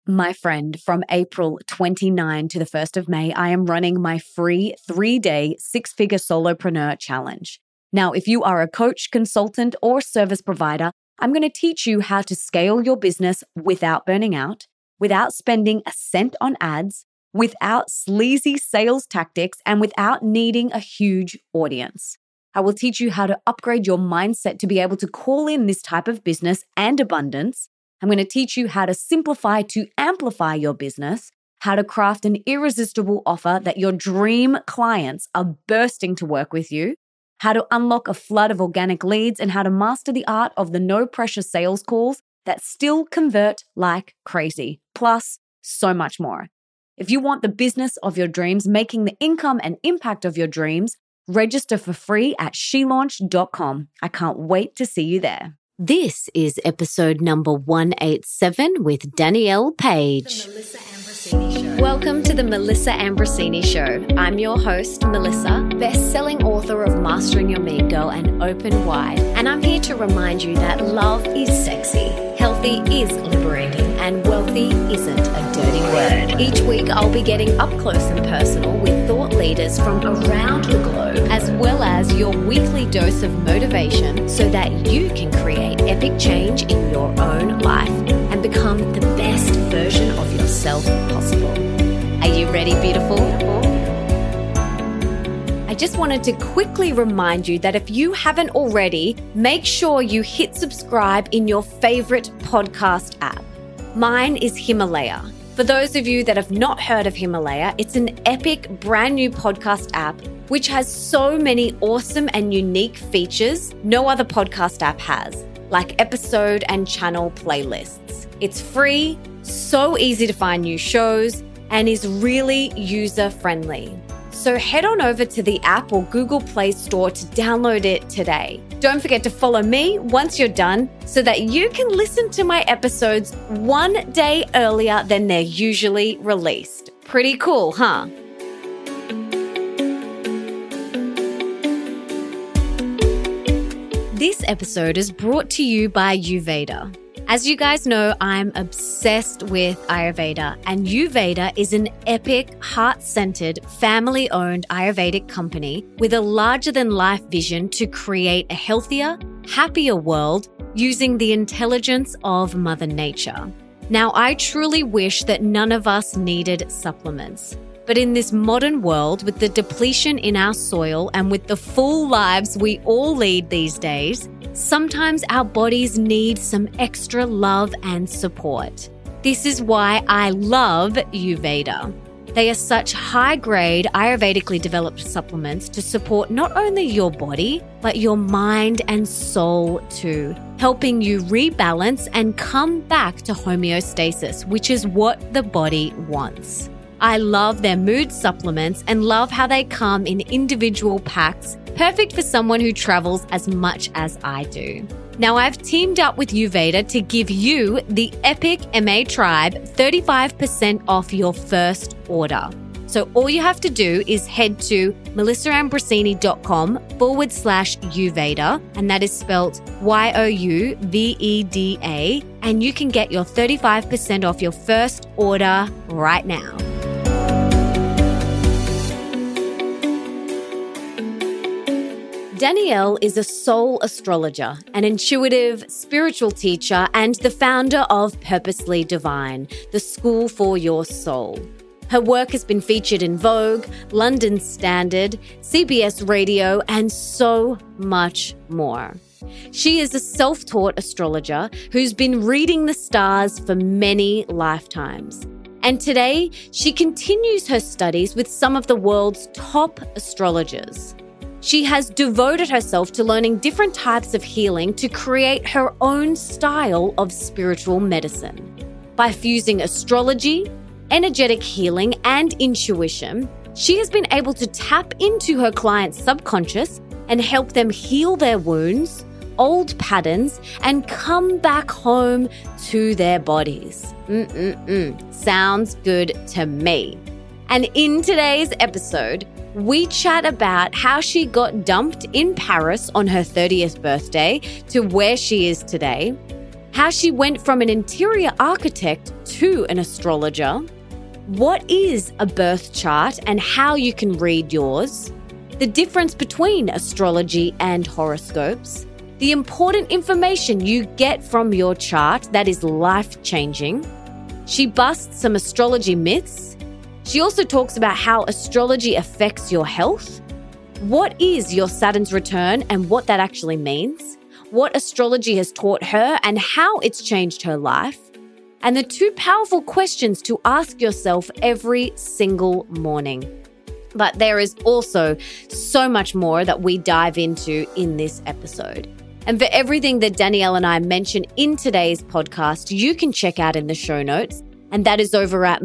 My friend, from April 29 to the 1st of May, I am running my free 3-day 6-figure solopreneur challenge. Now, if you are a coach, consultant, or service provider, I'm going to teach you how to scale your business without burning out, without spending a cent on ads, without sleazy sales tactics, and without needing a huge audience. I will teach you how to upgrade your mindset to be able to call in this type of business and abundance. I'm going to teach you how to simplify to amplify your business, how to craft an irresistible offer that your dream clients are bursting to work with you, how to unlock a flood of organic leads, and how to master the art of the no-pressure sales calls that still convert like crazy, plus so much more. If you want the business of your dreams, making the income and impact of your dreams, register for free at shelaunch.com. I can't wait to see you there. This is episode number 187 with Danielle Page. Welcome to the Melissa Ambrosini Show. I'm your host, Melissa, best-selling author of Mastering Your Mean Girl and Open Wide. And I'm here to remind you that love is sexy, healthy is liberating, and wealthy isn't a dirty word. Each week, I'll be getting up close and personal with thought leaders from around the globe, as well as your weekly dose of motivation so that you can create epic change in your own life and become the best version of yourself possible. Are you ready, beautiful? I just wanted to quickly remind you that if you haven't already, make sure you hit subscribe in your favorite podcast app. Mine is Himalaya. For those of you that have not heard of Himalaya, it's an epic brand new podcast app which has so many awesome and unique features no other podcast app has, like episode and channel playlists. It's free, so easy to find new shows, and is really user-friendly. So head on over to the app or Google Play Store to download it today. Don't forget to follow me once you're done so that you can listen to my episodes one day earlier than they're usually released. Pretty cool, huh? This episode is brought to you by Ayurveda. As you guys know, I'm obsessed with Ayurveda, and Ayurveda is an epic, heart-centered, family-owned Ayurvedic company with a larger-than-life vision to create a healthier, happier world using the intelligence of Mother Nature. Now, I truly wish that none of us needed supplements. But in this modern world, with the depletion in our soil and with the full lives we all lead these days, sometimes our bodies need some extra love and support. This is why I love Ayurveda. They are such high-grade, Ayurvedically developed supplements to support not only your body, but your mind and soul too, helping you rebalance and come back to homeostasis, which is what the body wants. I love their mood supplements and love how they come in individual packs, perfect for someone who travels as much as I do. Now, I've teamed up with Ayurveda to give you, the Epic MA Tribe, 35% off your first order. So all you have to do is head to melissaambrosini.com/Ayurveda, and that is spelled YOUVEDA, and you can get your 35% off your first order right now. Danielle is a soul astrologer, an intuitive spiritual teacher, and the founder of Purposely Divine, the school for your soul. Her work has been featured in Vogue, London Standard, CBS Radio, and so much more. She is a self-taught astrologer who's been reading the stars for many lifetimes. And today, she continues her studies with some of the world's top astrologers. She has devoted herself to learning different types of healing to create her own style of spiritual medicine. By fusing astrology, energetic healing, and intuition, she has been able to tap into her clients' subconscious and help them heal their wounds, old patterns, and come back home to their bodies. Sounds good to me. And in today's episode, we chat about how she got dumped in Paris on her 30th birthday to where she is today, how she went from an interior architect to an astrologer, what is a birth chart and how you can read yours, the difference between astrology and horoscopes, the important information you get from your chart that is life-changing. She busts some astrology myths. She also talks about how astrology affects your health. What is your Saturn's return and what that actually means? What astrology has taught her and how it's changed her life. And the 2 powerful questions to ask yourself every single morning. But there is also so much more that we dive into in this episode. And for everything that Danielle and I mention in today's podcast, you can check out in the show notes. And that is over at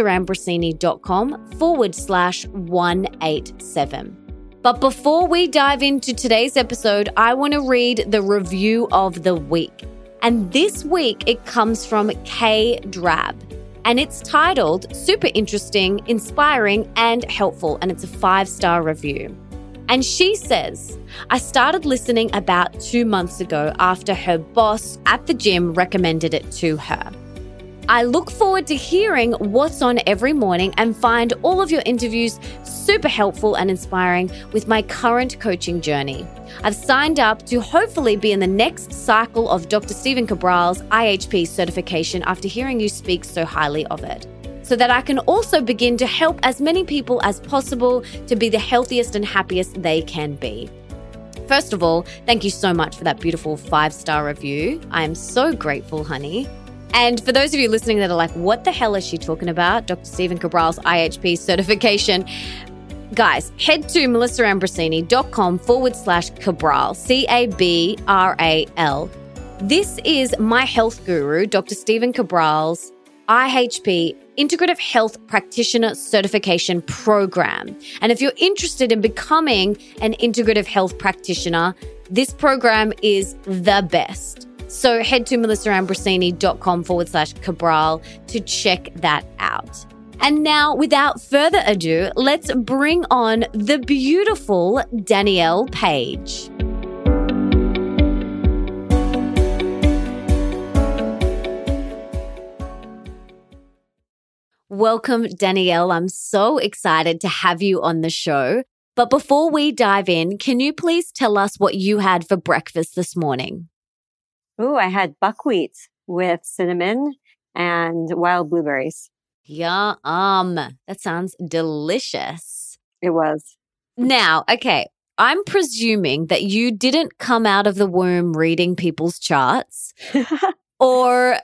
melissaambrosini.com/187. But before we dive into today's episode, I want to read the review of the week. And this week, it comes from Kay Drab. And it's titled Super Interesting, Inspiring, and Helpful. And it's a 5-star review. And she says, I started listening about 2 months ago after her boss at the gym recommended it to her. I look forward to hearing what's on every morning and find all of your interviews super helpful and inspiring with my current coaching journey. I've signed up to hopefully be in the next cycle of Dr. Stephen Cabral's IHP certification after hearing you speak so highly of it, so that I can also begin to help as many people as possible to be the healthiest and happiest they can be. First of all, thank you so much for that beautiful 5-star review. I am so grateful, honey. And for those of you listening that are like, what the hell is she talking about? Dr. Stephen Cabral's IHP certification. Guys, head to melissaambrosini.com/Cabral, Cabral. This is my health guru, Dr. Stephen Cabral's IHP Integrative Health Practitioner Certification Program. And if you're interested in becoming an integrative health practitioner, this program is the best. So head to melissaambrosini.com/Cabral to check that out. And now, without further ado, let's bring on the beautiful Danielle Page. Welcome, Danielle. I'm so excited to have you on the show. But before we dive in, can you please tell us what you had for breakfast this morning? Ooh, I had buckwheat with cinnamon and wild blueberries. Yum. That sounds delicious. It was. Now, okay, I'm presuming that you didn't come out of the womb reading people's charts or,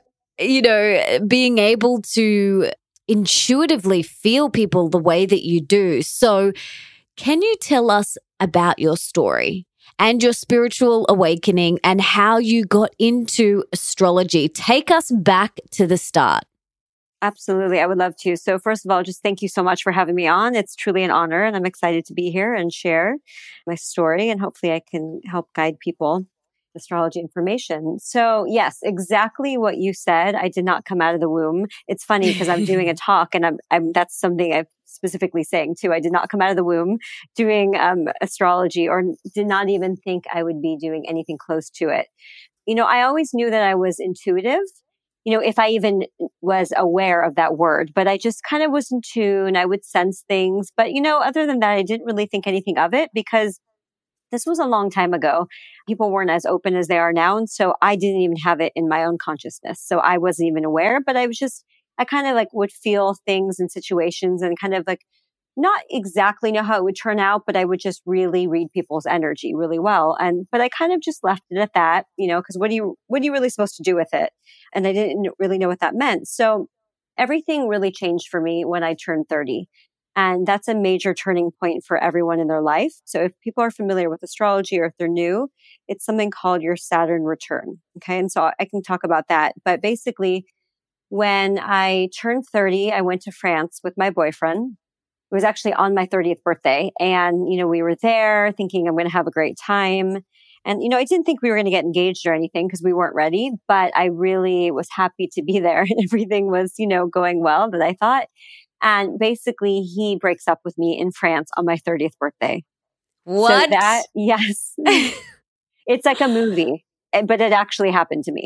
being able to intuitively feel people the way that you do. So can you tell us about your story and your spiritual awakening and how you got into astrology? Take us back to the start. Absolutely. I would love to. So first of all, just thank you so much for having me on. It's truly an honor and I'm excited to be here and share my story and hopefully I can help guide people with astrology information. So yes, exactly what you said. I did not come out of the womb. It's funny because I'm doing a talk and that's something I'm specifically saying too. I did not come out of the womb doing astrology or did not even think I would be doing anything close to it. I always knew that I was intuitive, if I even was aware of that word, but I just kind of was in tune. I would sense things. But, other than that, I didn't really think anything of it because this was a long time ago. People weren't as open as they are now. And so I didn't even have it in my own consciousness. So I wasn't even aware, but I kind of would feel things in situations and kind of not exactly know how it would turn out, but I would just really read people's energy really well. But I kind of just left it at that, because what are you really supposed to do with it? And I didn't really know what that meant. So everything really changed for me when I turned 30. And that's a major turning point for everyone in their life. So if people are familiar with astrology or if they're new, it's something called your Saturn return. Okay. And so I can talk about that. But basically, when I turned 30, I went to France with my boyfriend. It was actually on my 30th birthday. And, we were there thinking I'm going to have a great time. And, I didn't think we were going to get engaged or anything because we weren't ready, but I really was happy to be there. And everything was, going well that I thought. And basically he breaks up with me in France on my 30th birthday. What? So yes. It's like a movie, but it actually happened to me.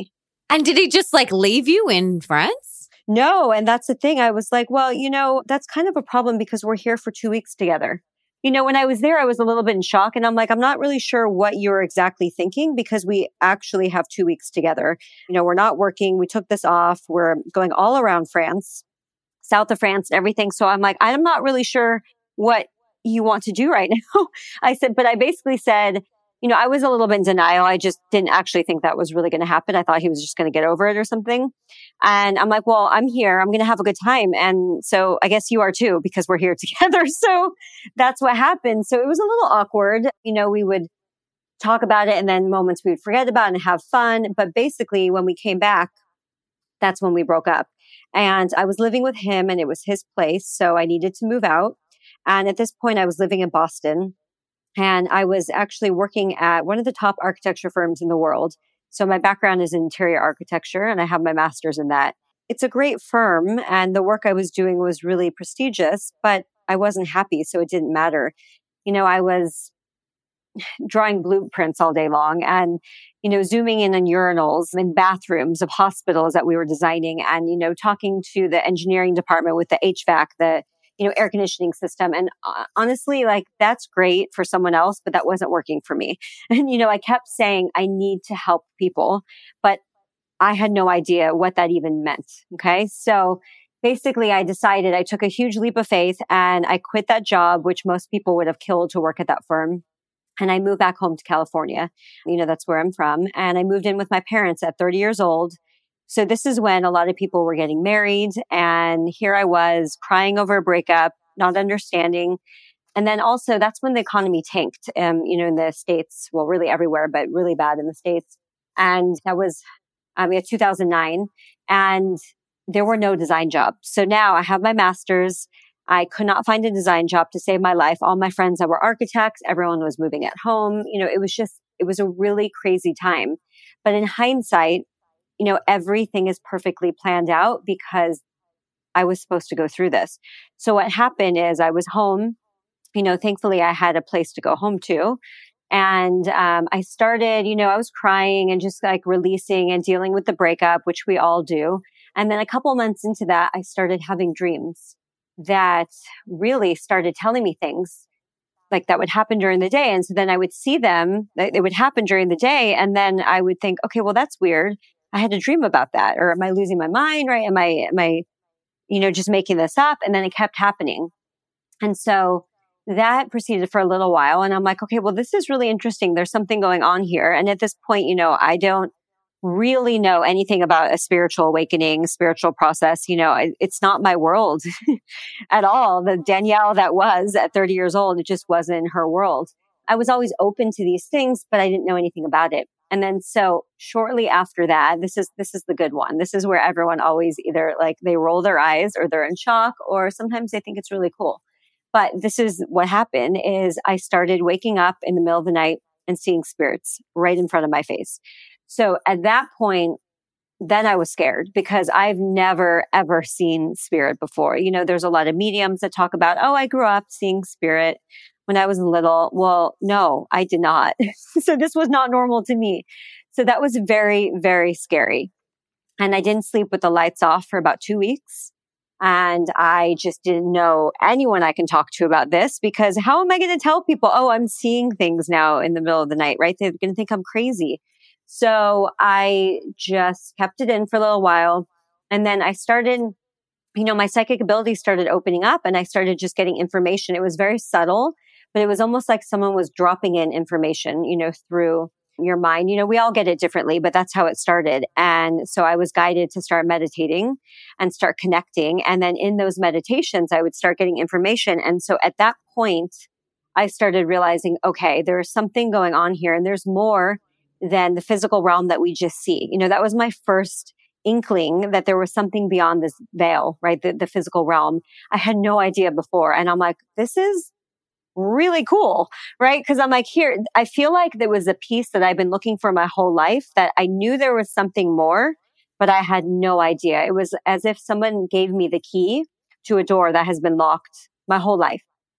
And did he just like leave you in France? No. And that's the thing. I was like, well, that's kind of a problem because we're here for 2 weeks together. When I was there, I was a little bit in shock and I'm like, I'm not really sure what you're exactly thinking because we actually have 2 weeks together. We're not working. We took this off. We're going all around France, south of France and everything. So I'm like, I'm not really sure what you want to do right now. I basically said, I was a little bit in denial. I just didn't actually think that was really going to happen. I thought he was just going to get over it or something. And I'm like, well, I'm here. I'm going to have a good time. And so I guess you are too, because we're here together. So that's what happened. So it was a little awkward. We would talk about it and then moments we would forget about and have fun. But basically when we came back, that's when we broke up. And I was living with him and it was his place. So I needed to move out. And at this point I was living in Boston. And I was actually working at one of the top architecture firms in the world. So my background is in interior architecture and I have my master's in that. It's a great firm and the work I was doing was really prestigious, but I wasn't happy. So it didn't matter. I was drawing blueprints all day long and, zooming in on urinals in bathrooms of hospitals that we were designing and, talking to the engineering department with the HVAC, the air conditioning system. And honestly, like that's great for someone else, but that wasn't working for me. And, I kept saying I need to help people, but I had no idea what that even meant. Okay. So basically I decided I took a huge leap of faith and I quit that job, which most people would have killed to work at that firm. And I moved back home to California. That's where I'm from. And I moved in with my parents at 30 years old. So this is when a lot of people were getting married. And here I was crying over a breakup, not understanding. And then also that's when the economy tanked, in the States, well, really everywhere, but really bad in the States. And that was 2009 and there were no design jobs. So now I have my master's. I could not find a design job to save my life. All my friends that were architects, everyone was moving at home. It was a really crazy time. But in hindsight, everything is perfectly planned out because I was supposed to go through this. So what happened is I was home, thankfully I had a place to go home to. And, I started, I was crying and just like releasing and dealing with the breakup, which we all do. And then a couple months into that, I started having dreams that really started telling me things like that would happen during the day. And so then I would see them, it would happen during the day. And then I would think, okay, well, that's weird. I had a dream about that. Or am I losing my mind? Right? Am I, just making this up? And then it kept happening. And so that proceeded for a little while. And I'm like, okay, well, this is really interesting. There's something going on here. And at this point, I don't really know anything about a spiritual awakening, spiritual process. It's not my world at all. The Danielle that was at 30 years old, it just wasn't her world. I was always open to these things, but I didn't know anything about it. And then so shortly after that, this is the good one. This is where everyone always either like they roll their eyes or they're in shock or sometimes they think it's really cool. But this is what happened is I started waking up in the middle of the night and seeing spirits right in front of my face. So at that point, then I was scared because I've never, ever seen spirit before. There's a lot of mediums that talk about, oh, I grew up seeing spirit when I was little. Well, no, I did not. So this was not normal to me. So that was very, very scary. And I didn't sleep with the lights off for about 2 weeks. And I just didn't know anyone I can talk to about this because how am I going to tell people, oh, I'm seeing things now in the middle of the night, right? They're going to think I'm crazy. So I just kept it in for a little while. And then I started, my psychic ability started opening up and I started just getting information. It was very subtle, but it was almost like someone was dropping in information, through your mind. We all get it differently, but that's how it started. And so I was guided to start meditating and start connecting. And then in those meditations, I would start getting information. And so at that point, I started realizing, okay, there's something going on here and there's more than the physical realm that we just see. That was my first inkling that there was something beyond this veil, right? The physical realm. I had no idea before. And I'm like, this is really cool, right? Because I'm like, here, I feel like there was a piece that I've been looking for my whole life that I knew there was something more, but I had no idea. It was as if someone gave me the key to a door that has been locked my whole life.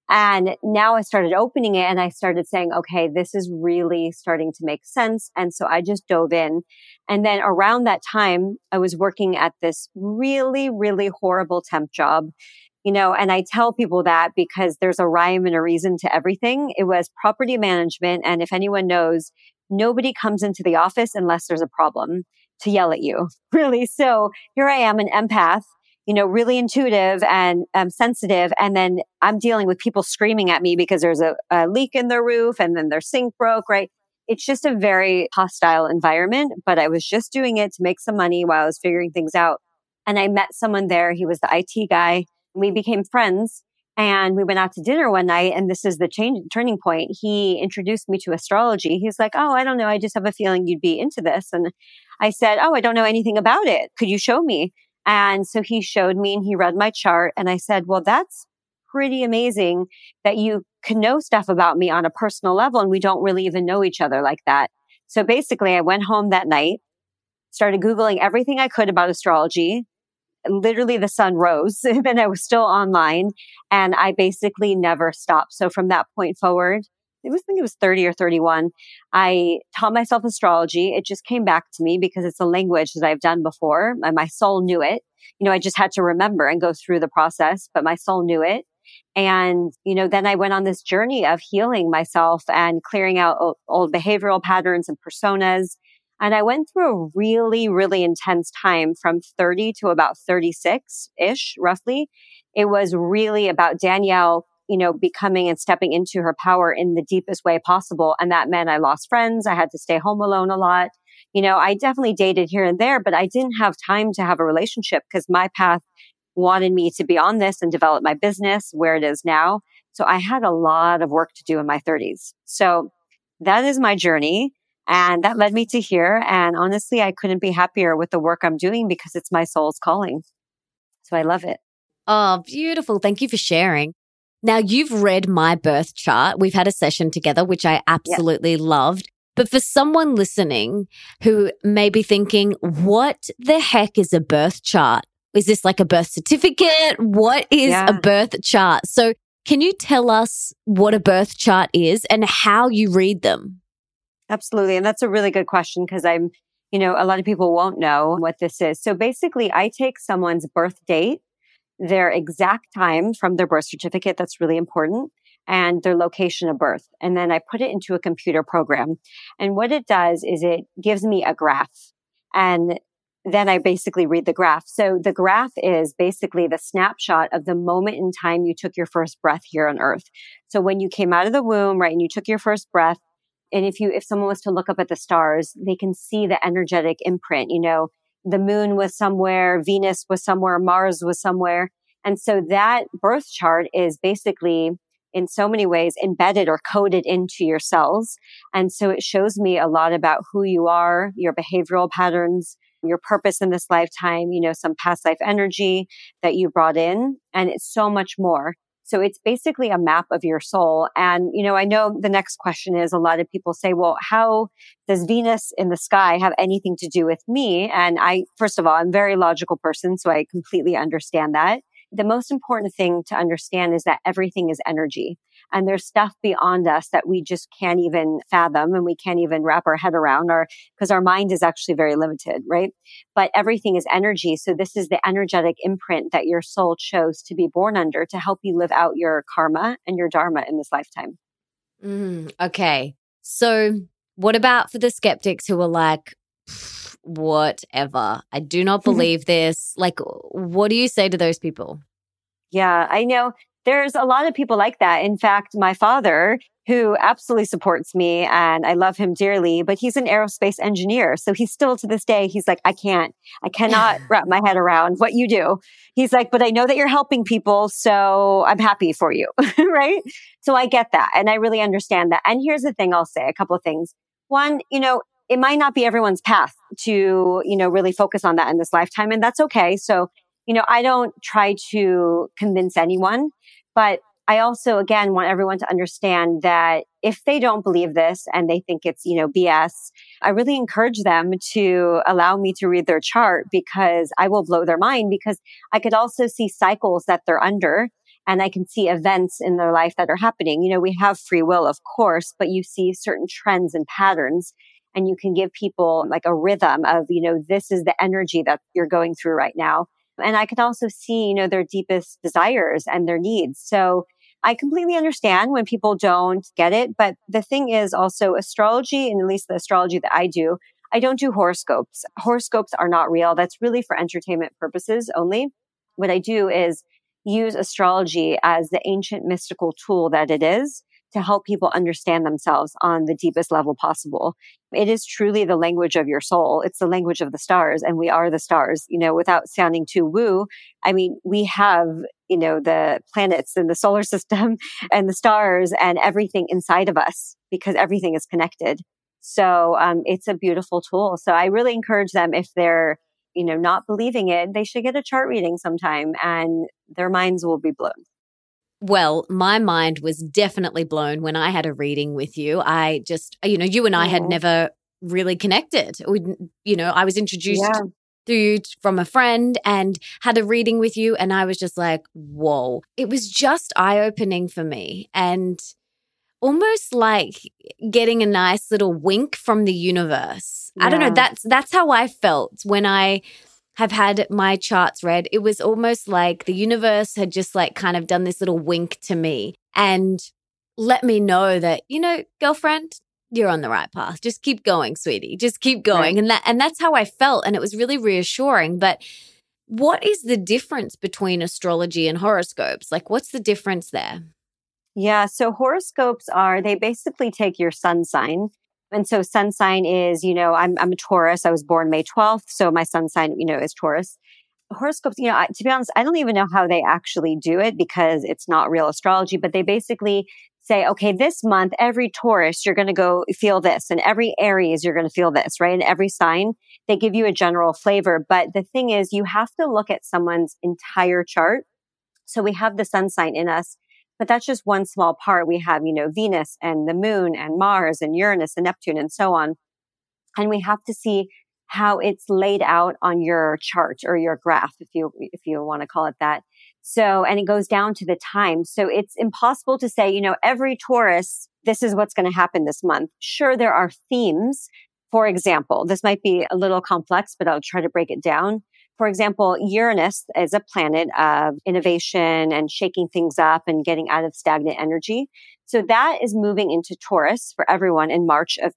And now I started opening it and I started saying, okay, this is really starting to make sense. And so I just dove in. And then around that time, I was working at this really, really horrible temp job, and I tell people that because there's a rhyme and a reason to everything. It was property management. And if anyone knows, nobody comes into the office unless there's a problem to yell at you, really. So here I am, an empath, really intuitive and sensitive. And then I'm dealing with people screaming at me because there's a leak in their roof and then their sink broke, right? It's just a very hostile environment, but I was just doing it to make some money while I was figuring things out. And I met someone there. He was the IT guy. We became friends and we went out to dinner one night, and this is the turning point. He introduced me to astrology. He's like, oh, I don't know. I just have a feeling you'd be into this. And I said, oh, I don't know anything about it. Could you show me? And so he showed me and he read my chart. And I said, well, that's pretty amazing that you can know stuff about me on a personal level and we don't really even know each other like that. So basically, I went home that night, started Googling everything I could about astrology. Literally the sun rose and I was still online and I basically never stopped. So from that point forward, I think it was 30 or 31, I taught myself astrology. It just came back to me because it's a language that I've done before and my soul knew it. I just had to remember and go through the process, but my soul knew it. And, then I went on this journey of healing myself and clearing out old behavioral patterns and personas. And I went through a really, really intense time from 30 to about 36-ish, roughly. It was really about Danielle, becoming and stepping into her power in the deepest way possible. And that meant I lost friends. I had to stay home alone a lot. I definitely dated here and there, but I didn't have time to have a relationship because my path wanted me to be on this and develop my business where it is now. So I had a lot of work to do in my 30s. So that is my journey. And that led me to here. And honestly, I couldn't be happier with the work I'm doing because it's my soul's calling. So I love it. Oh, beautiful. Thank you for sharing. Now, you've read my birth chart. We've had a session together, which I absolutely loved. But for someone listening who may be thinking, what the heck is a birth chart? Is this like a birth certificate? What is a birth chart? So can you tell us what a birth chart is and how you read them? Absolutely. And that's a really good question because a lot of people won't know what this is. So basically, I take someone's birth date, their exact time from their birth certificate. That's really important. And their location of birth. And then I put it into a computer program. And what it does is it gives me a graph. And then I basically read the graph. So the graph is basically the snapshot of the moment in time you took your first breath here on earth. So when you came out of the womb, right, and you took your first breath, and if someone was to look up at the stars, they can see the energetic imprint. The moon was somewhere, Venus was somewhere, Mars was somewhere. And so that birth chart is basically in so many ways embedded or coded into your cells. And so it shows me a lot about who you are, your behavioral patterns, your purpose in this lifetime, some past life energy that you brought in. And it's so much more. So it's basically a map of your soul. And, I know the next question is a lot of people say, well, how does Venus in the sky have anything to do with me? And first of all, I'm a very logical person, so I completely understand that. The most important thing to understand is that everything is energy. And there's stuff beyond us that we just can't even fathom and we can't even wrap our head around because our mind is actually very limited, right? But everything is energy. So this is the energetic imprint that your soul chose to be born under to help you live out your karma and your dharma in this lifetime. Okay. So what about for the skeptics who are like, whatever, I do not believe this. Like, what do you say to those people? Yeah, I know there's a lot of people like that. In fact, my father, who absolutely supports me and I love him dearly, but he's an aerospace engineer. So he's still to this day, he's like, I cannot wrap my head around what you do. He's like, but I know that you're helping people. So I'm happy for you. Right. So I get that. And I really understand that. And here's the thing I'll say, a couple of things. One, it might not be everyone's path to, really focus on that in this lifetime. And that's okay. So, I don't try to convince anyone, but I also, again, want everyone to understand that if they don't believe this and they think it's, BS, I really encourage them to allow me to read their chart because I will blow their mind because I could also see cycles that they're under. and I can see events in their life that are happening. We have free will, of course, but you see certain trends and patterns, and you can give people like a rhythm of, this is the energy that you're going through right now. And I can also see, their deepest desires and their needs. So I completely understand when people don't get it. But the thing is also astrology, and at least the astrology that I don't do horoscopes. Horoscopes are not real. That's really for entertainment purposes only. What I do is use astrology as the ancient mystical tool that it is to help people understand themselves on the deepest level possible. It is truly the language of your soul. It's the language of the stars, and we are the stars. Without sounding too woo, I mean, we have, the planets and the solar system and the stars and everything inside of us because everything is connected. So it's a beautiful tool. So I really encourage them, if they're, not believing it, they should get a chart reading sometime and their minds will be blown. Well, my mind was definitely blown when I had a reading with you. I just, you and I had never really connected. I was introduced through you from a friend and had a reading with you. And I was just like, whoa, it was just eye-opening for me. And almost like getting a nice little wink from the universe. Yeah. I don't know. That's how I felt when I have had my charts read. It was almost like the universe had just like kind of done this little wink to me and let me know that, girlfriend, you're on the right path. Just keep going, sweetie. Just keep going. Right. And that's how I felt. And it was really reassuring. But what is the difference between astrology and horoscopes? Like, what's the difference there? Yeah. So horoscopes they basically take your sun sign. And so sun sign is, I'm a Taurus. I was born May 12th. So my sun sign, is Taurus. Horoscopes, to be honest, I don't even know how they actually do it because it's not real astrology, but they basically say, okay, this month, every Taurus, you're going to go feel this, and every Aries, you're going to feel this, right? And every sign, they give you a general flavor. But the thing is, you have to look at someone's entire chart. So we have the sun sign in us, but that's just one small part. We have, Venus and the moon and Mars and Uranus and Neptune and so on. And we have to see how it's laid out on your chart or your graph, if you want to call it that. So, and it goes down to the time. So it's impossible to say, every Taurus, this is what's going to happen this month. Sure, there are themes. For example, this might be a little complex, but I'll try to break it down. For example, Uranus is a planet of innovation and shaking things up and getting out of stagnant energy. So that is moving into Taurus for everyone in March of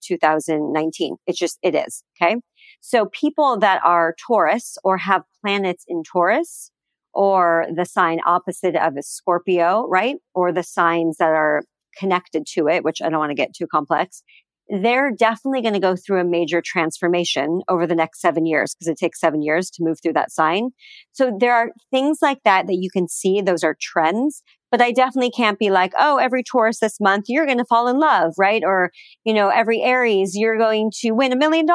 2019. It is. Okay. So people that are Taurus or have planets in Taurus or the sign opposite of a Scorpio, right? Or the signs that are connected to it, which I don't want to get too complex. They're definitely going to go through a major transformation over the next 7 years because it takes 7 years to move through that sign. So there are things like that you can see. Those are trends, but I definitely can't be like, oh, every Taurus this month, you're going to fall in love, right? Or, every Aries, you're going to win $1 million.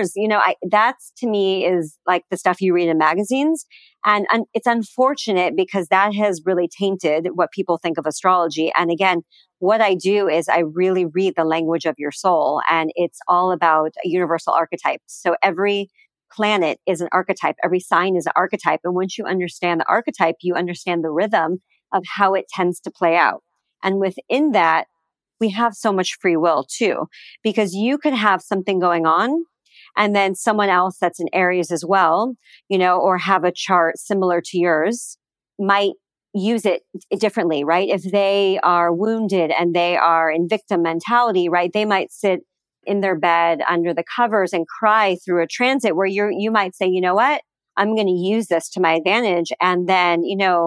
That's to me is like the stuff you read in magazines. And it's unfortunate because that has really tainted what people think of astrology. And again, what I do is I really read the language of your soul, and it's all about universal archetypes. So every planet is an archetype. Every sign is an archetype. And once you understand the archetype, you understand the rhythm of how it tends to play out. And within that, we have so much free will too, because you could have something going on and then someone else that's in Aries as well, or have a chart similar to yours might use it differently, right? If they are wounded and they are in victim mentality, right? They might sit in their bed under the covers and cry through a transit where you might say, you know what? I'm going to use this to my advantage and then,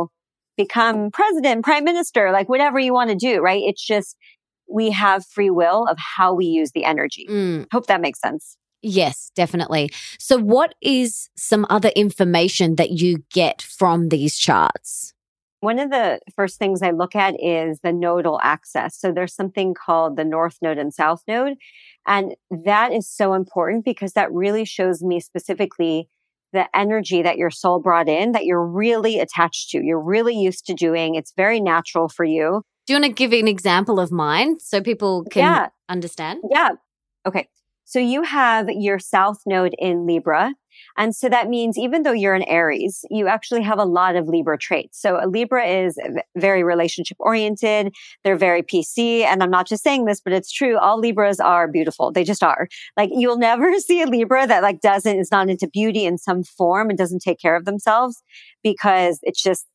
become president, prime minister, like whatever you want to do, right? It's just, we have free will of how we use the energy. Hope that makes sense. Yes, definitely. So what is some other information that you get from these charts? One of the first things I look at is the nodal axis. So there's something called the North Node and South Node. And that is so important because that really shows me specifically the energy that your soul brought in, that you're really attached to, you're really used to doing. It's very natural for you. Do you want to give an example of mine so people can understand? Yeah. Okay. So you have your South Node in Libra. And so that means even though you're an Aries, you actually have a lot of Libra traits. So a Libra is very relationship oriented. They're very PC. And I'm not just saying this, but it's true. All Libras are beautiful. They just are. Like you'll never see a Libra that like is not into beauty in some form and doesn't take care of themselves because it's just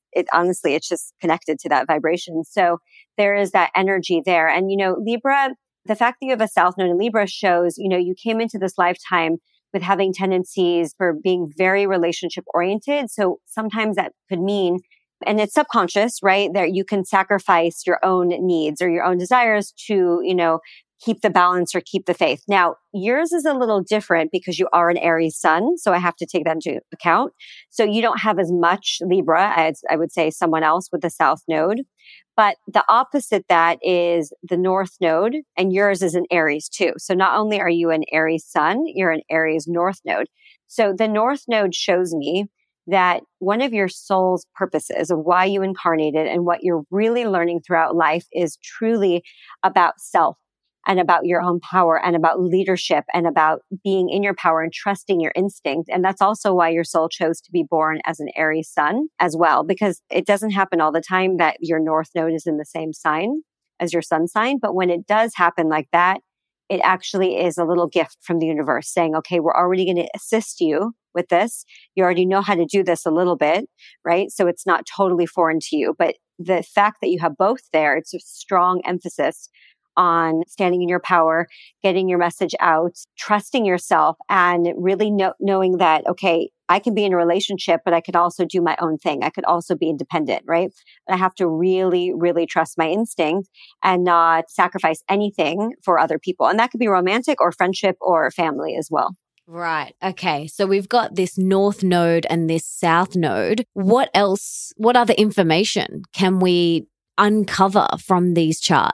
connected to that vibration. So there is that energy there. And, Libra, the fact that you have a South Node in Libra shows, you came into this lifetime with having tendencies for being very relationship oriented. So sometimes that could mean, and it's subconscious, right? That you can sacrifice your own needs or your own desires to, keep the balance or keep the faith. Now, yours is a little different because you are an Aries sun. So I have to take that into account. So you don't have as much Libra as I would say someone else with the South Node. But the opposite that is the North Node, and yours is an Aries too. So not only are you an Aries sun, you're an Aries North Node. So the North Node shows me that one of your soul's purposes of why you incarnated and what you're really learning throughout life is truly about self and about your own power and about leadership and about being in your power and trusting your instinct. And that's also why your soul chose to be born as an Aries sun as well, because it doesn't happen all the time that your North Node is in the same sign as your sun sign. But when it does happen like that, it actually is a little gift from the universe saying, okay, we're already going to assist you with this. You already know how to do this a little bit, right? So it's not totally foreign to you. But the fact that you have both there, it's a strong emphasis on standing in your power, getting your message out, trusting yourself, and really knowing that, okay, I can be in a relationship, but I could also do my own thing. I could also be independent, right? But I have to really, really trust my instinct and not sacrifice anything for other people. And that could be romantic or friendship or family as well. Right. Okay. So we've got this North Node and this South Node. What else, what other information can we uncover from these charts?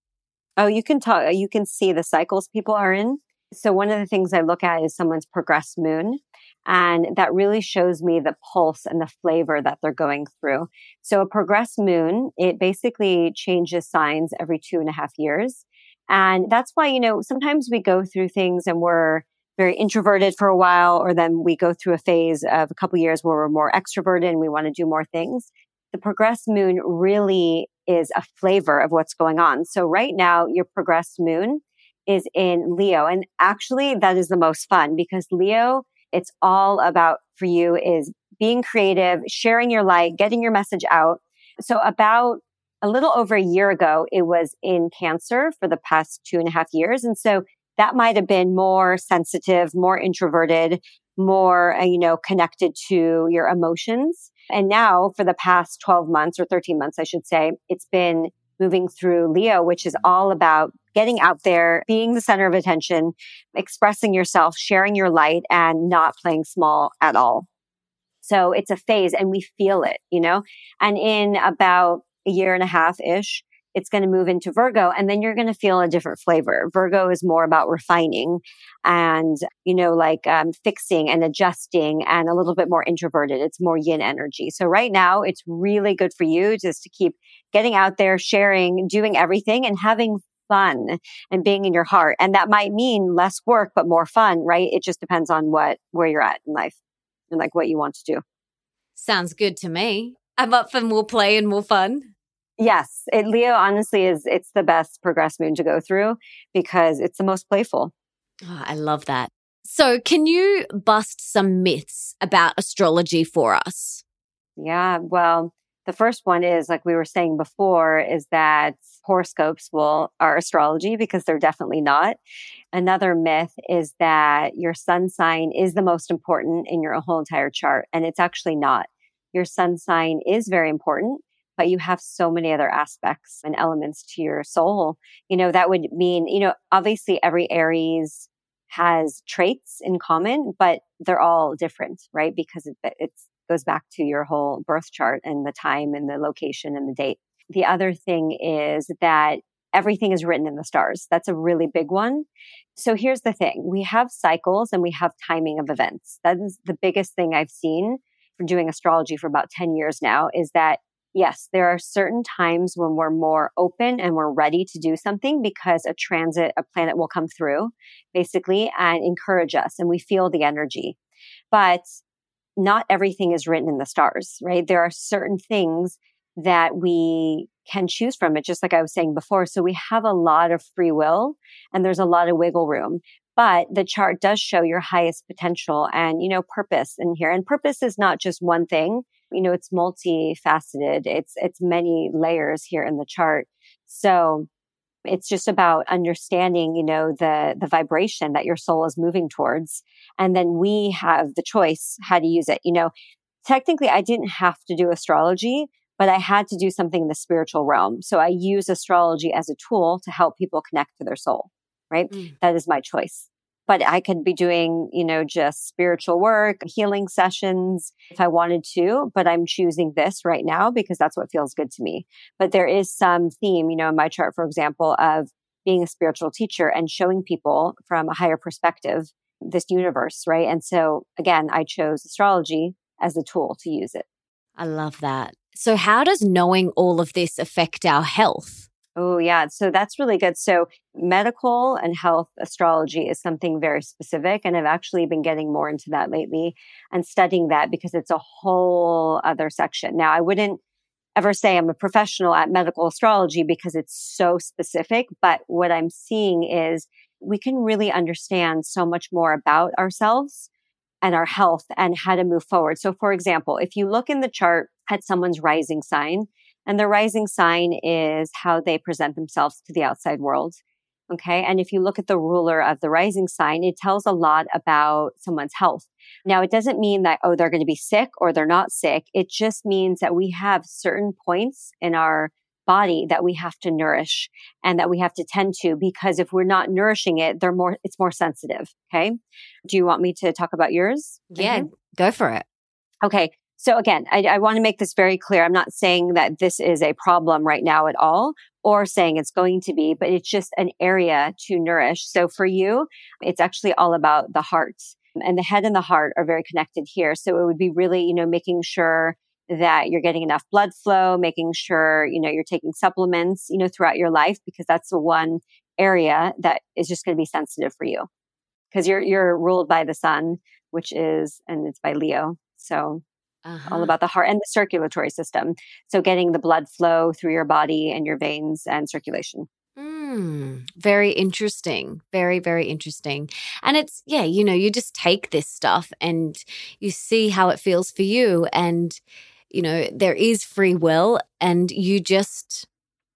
Oh, you can see the cycles people are in. So one of the things I look at is someone's progressed moon. And that really shows me the pulse and the flavor that they're going through. So a progressed moon, it basically changes signs every 2.5 years. And that's why, sometimes we go through things and we're very introverted for a while, or then we go through a phase of a couple years where we're more extroverted and we want to do more things. The progressed moon really is a flavor of what's going on. So right now, your progressed moon is in Leo. And actually, that is the most fun because Leo, it's all about for you is being creative, sharing your light, getting your message out. So about a little over a year ago, it was in Cancer for the past 2.5 years. And so that might have been more sensitive, more introverted, more, connected to your emotions. And now for the past 12 months or 13 months, I should say, it's been moving through Leo, which is all about getting out there, being the center of attention, expressing yourself, sharing your light, and not playing small at all. So it's a phase and we feel it, and in about 1.5 years-ish, it's going to move into Virgo, and then you're going to feel a different flavor. Virgo is more about refining and, fixing and adjusting and a little bit more introverted. It's more yin energy. So right now it's really good for you just to keep getting out there, sharing, doing everything and having fun and being in your heart. And that might mean less work, but more fun, right? It just depends on where you're at in life and what you want to do. Sounds good to me. I'm up for more play and more fun. Yes. Leo, honestly, it's the best progressed moon to go through because it's the most playful. Oh, I love that. So can you bust some myths about astrology for us? Yeah. Well, the first one is, like we were saying before, is that horoscopes are astrology because they're definitely not. Another myth is that your sun sign is the most important in your whole entire chart. And it's actually not. Your sun sign is very important, but you have so many other aspects and elements to your soul. That would mean, obviously every Aries has traits in common, but they're all different, right? Because it goes back to your whole birth chart and the time and the location and the date. The other thing is that everything is written in the stars. That's a really big one. So here's the thing. We have cycles and we have timing of events. That is the biggest thing I've seen from doing astrology for about 10 years now, is that Yes, there are certain times when we're more open and we're ready to do something because a planet will come through basically and encourage us and we feel the energy. But not everything is written in the stars, right? There are certain things that we can choose from it, just like I was saying before. So we have a lot of free will and there's a lot of wiggle room. But the chart does show your highest potential and, purpose in here. And purpose is not just one thing. It's multifaceted. It's many layers here in the chart. So it's just about understanding, the vibration that your soul is moving towards. And then we have the choice how to use it. Technically I didn't have to do astrology, but I had to do something in the spiritual realm. So I use astrology as a tool to help people connect to their soul, right? That is my choice. But I could be doing, just spiritual work, healing sessions if I wanted to, but I'm choosing this right now because that's what feels good to me. But there is some theme, in my chart, for example, of being a spiritual teacher and showing people from a higher perspective this universe, right? And so again, I chose astrology as a tool to use it. I love that. So how does knowing all of this affect our health? Oh, yeah. So that's really good. So medical and health astrology is something very specific. And I've actually been getting more into that lately and studying that because it's a whole other section. Now, I wouldn't ever say I'm a professional at medical astrology because it's so specific. But what I'm seeing is we can really understand so much more about ourselves and our health and how to move forward. So for example, if you look in the chart at someone's rising sign, and the rising sign is how they present themselves to the outside world. Okay. And if you look at the ruler of the rising sign, it tells a lot about someone's health. Now, it doesn't mean that, they're going to be sick or they're not sick. It just means that we have certain points in our body that we have to nourish and that we have to tend to, because if we're not nourishing it, it's more sensitive. Okay. Do you want me to talk about yours? Yeah, go for it. Okay. So again, I want to make this very clear. I'm not saying that this is a problem right now at all or saying it's going to be, but it's just an area to nourish. So for you, it's actually all about the heart, and the head and the heart are very connected here. So it would be really, making sure that you're getting enough blood flow, making sure, you're taking supplements, throughout your life, because that's the one area that is just going to be sensitive for you because you're ruled by the sun, and it's by Leo. So all about the heart and the circulatory system. So getting the blood flow through your body and your veins and circulation. Very interesting. Very, very interesting. And it's, you just take this stuff and you see how it feels for you. And, there is free will and you just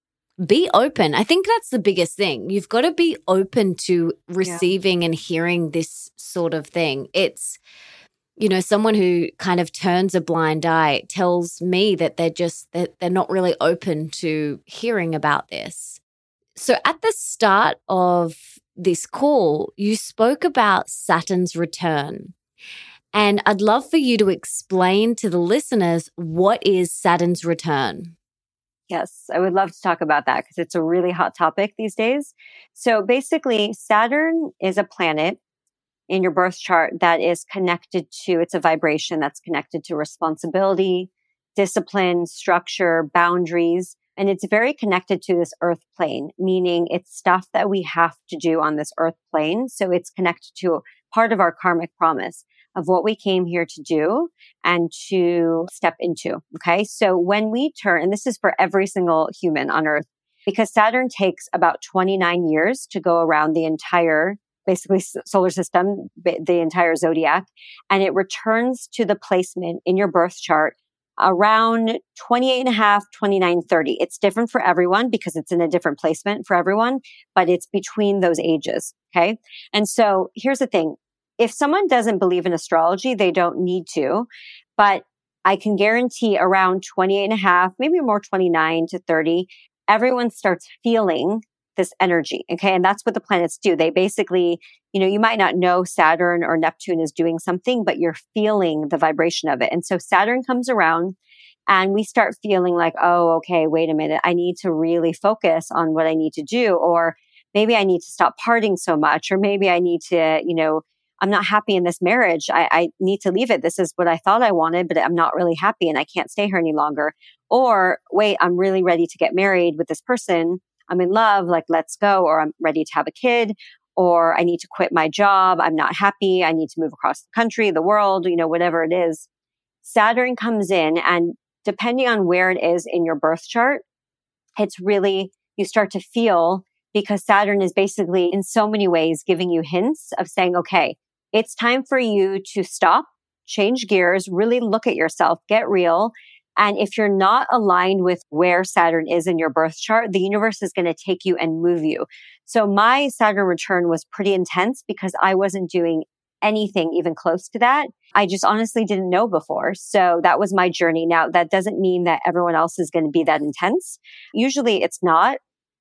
be open. I think that's the biggest thing. You've got to be open to receiving and hearing this sort of thing. It's, someone who kind of turns a blind eye tells me that they're not really open to hearing about this. So at the start of this call, you spoke about Saturn's return. And I'd love for you to explain to the listeners, what is Saturn's return? Yes, I would love to talk about that because it's a really hot topic these days. So basically, Saturn is a planet in your birth chart that is connected to, it's a vibration that's connected to responsibility, discipline, structure, boundaries. And it's very connected to this earth plane, meaning it's stuff that we have to do on this earth plane. So it's connected to part of our karmic promise of what we came here to do and to step into. Okay. So when we turn, and this is for every single human on earth, because Saturn takes about 29 years to go around the entire basically solar system, the entire zodiac, and it returns to the placement in your birth chart around 28 and a half, 29, 30. It's different for everyone because it's in a different placement for everyone, but it's between those ages. Okay. And so here's the thing. If someone doesn't believe in astrology, they don't need to, but I can guarantee around 28 and a half, maybe more 29 to 30, everyone starts feeling this energy. Okay. And that's what the planets do. They basically, you might not know Saturn or Neptune is doing something, but you're feeling the vibration of it. And so Saturn comes around and we start feeling like, oh, okay, wait a minute. I need to really focus on what I need to do. Or maybe I need to stop partying so much. Or maybe I need to, I'm not happy in this marriage. I need to leave it. This is what I thought I wanted, but I'm not really happy and I can't stay here any longer. Or wait, I'm really ready to get married with this person. I'm in love, like, let's go. Or I'm ready to have a kid, or I need to quit my job. I'm not happy. I need to move across the country, the world, whatever it is. Saturn comes in, and depending on where it is in your birth chart, it's really, you start to feel, because Saturn is basically in so many ways giving you hints of saying, okay, it's time for you to stop, change gears, really look at yourself, get real. And if you're not aligned with where Saturn is in your birth chart, the universe is going to take you and move you. So my Saturn return was pretty intense because I wasn't doing anything even close to that. I just honestly didn't know before. So that was my journey. Now, that doesn't mean that everyone else is going to be that intense. Usually it's not.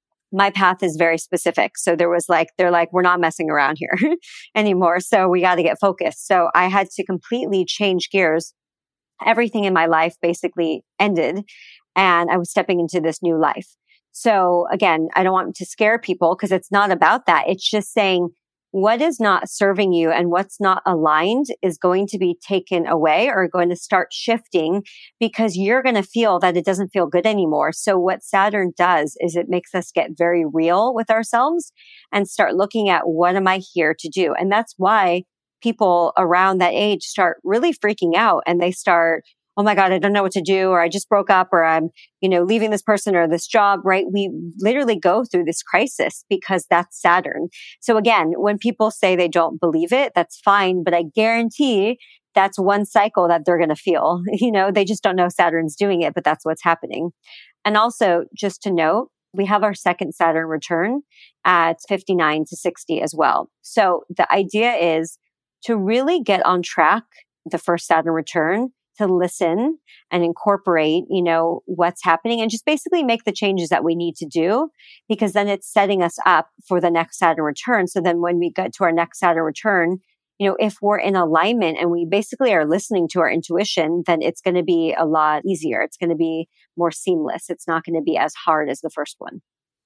My path is very specific. So they're like, we're not messing around here anymore. So we got to get focused. So I had to completely change gears. Everything in my life basically ended, and I was stepping into this new life. So again, I don't want to scare people because it's not about that. It's just saying what is not serving you and what's not aligned is going to be taken away or going to start shifting, because you're going to feel that it doesn't feel good anymore. So what Saturn does is it makes us get very real with ourselves and start looking at, what am I here to do? And that's why people around that age start really freaking out, and they start, oh my God, I don't know what to do, or I just broke up, or I'm, leaving this person or this job, right? We literally go through this crisis because that's Saturn. So again, when people say they don't believe it, that's fine, but I guarantee that's one cycle that they're going to feel. They just don't know Saturn's doing it, but that's what's happening. And also, just to note, we have our second Saturn return at 59 to 60 as well. So the idea is to really get on track, the first Saturn return, to listen and incorporate, what's happening, and just basically make the changes that we need to do, because then it's setting us up for the next Saturn return. So then when we get to our next Saturn return, if we're in alignment and we basically are listening to our intuition, then it's going to be a lot easier. It's going to be more seamless. It's not going to be as hard as the first one.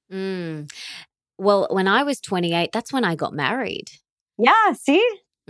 Well, when I was 28, that's when I got married. Yeah, see?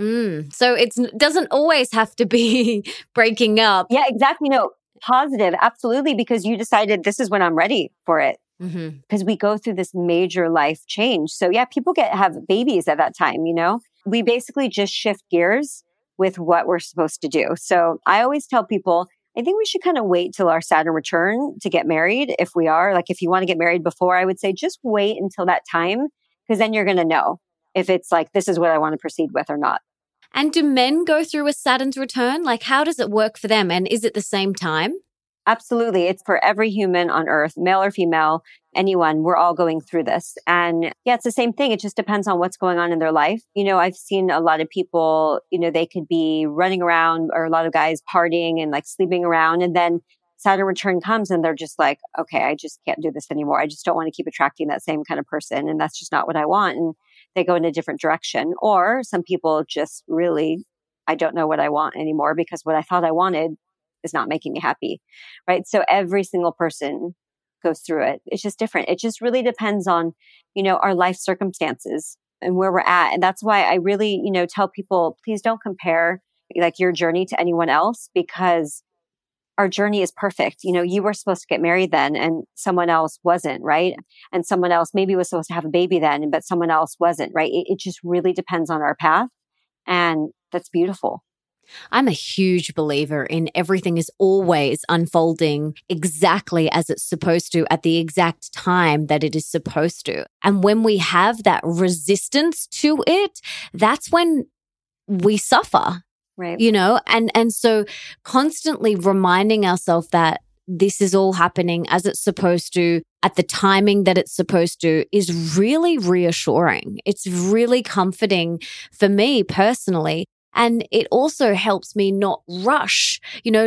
So it doesn't always have to be breaking up. Yeah, exactly. No, positive. Absolutely. Because you decided this is when I'm ready for it. Because we go through this major life change. So yeah, people have babies at that time, we basically just shift gears with what we're supposed to do. So I always tell people, I think we should kind of wait till our Saturn return to get married. If we are, like, if you want to get married before, I would say just wait until that time, because then you're going to know if it's like, this is what I want to proceed with or not. And do men go through a Saturn's return? Like, how does it work for them? And is it the same time? Absolutely. It's for every human on earth, male or female, anyone. We're all going through this. And yeah, it's the same thing. It just depends on what's going on in their life. I've seen a lot of people, they could be running around, or a lot of guys partying and like sleeping around. And then Saturn return comes and they're just like, okay, I just can't do this anymore. I just don't want to keep attracting that same kind of person. And that's just not what I want. And they go in a different direction. Or some people just really, I don't know what I want anymore, because what I thought I wanted is not making me happy, right? So every single person goes through it. It's just different. It just really depends on, our life circumstances and where we're at. And that's why I really, tell people, please don't compare like your journey to anyone else, because our journey is perfect. You were supposed to get married then and someone else wasn't, right? And someone else maybe was supposed to have a baby then, but someone else wasn't, right? It just really depends on our path. And that's beautiful. I'm a huge believer in everything is always unfolding exactly as it's supposed to at the exact time that it is supposed to. And when we have that resistance to it, that's when we suffer. Right. And so constantly reminding ourselves that this is all happening as it's supposed to, at the timing that it's supposed to, is really reassuring. It's really comforting for me personally. And it also helps me not rush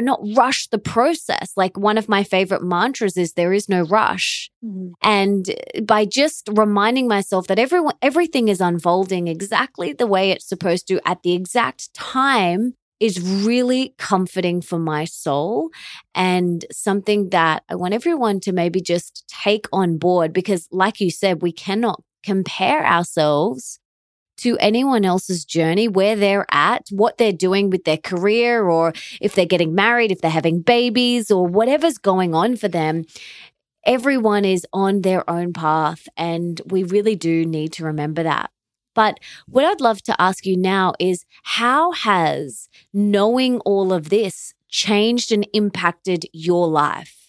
the process. Like, one of my favorite mantras is there is no rush. And by just reminding myself that everything is unfolding exactly the way it's supposed to at the exact time is really comforting for my soul, and something that I want everyone to maybe just take on board, because like you said, we cannot compare ourselves to anyone else's journey, where they're at, what they're doing with their career, or if they're getting married, if they're having babies, or whatever's going on for them. Everyone is on their own path, and we really do need to remember that. But what I'd love to ask you now is, how has knowing all of this changed and impacted your life?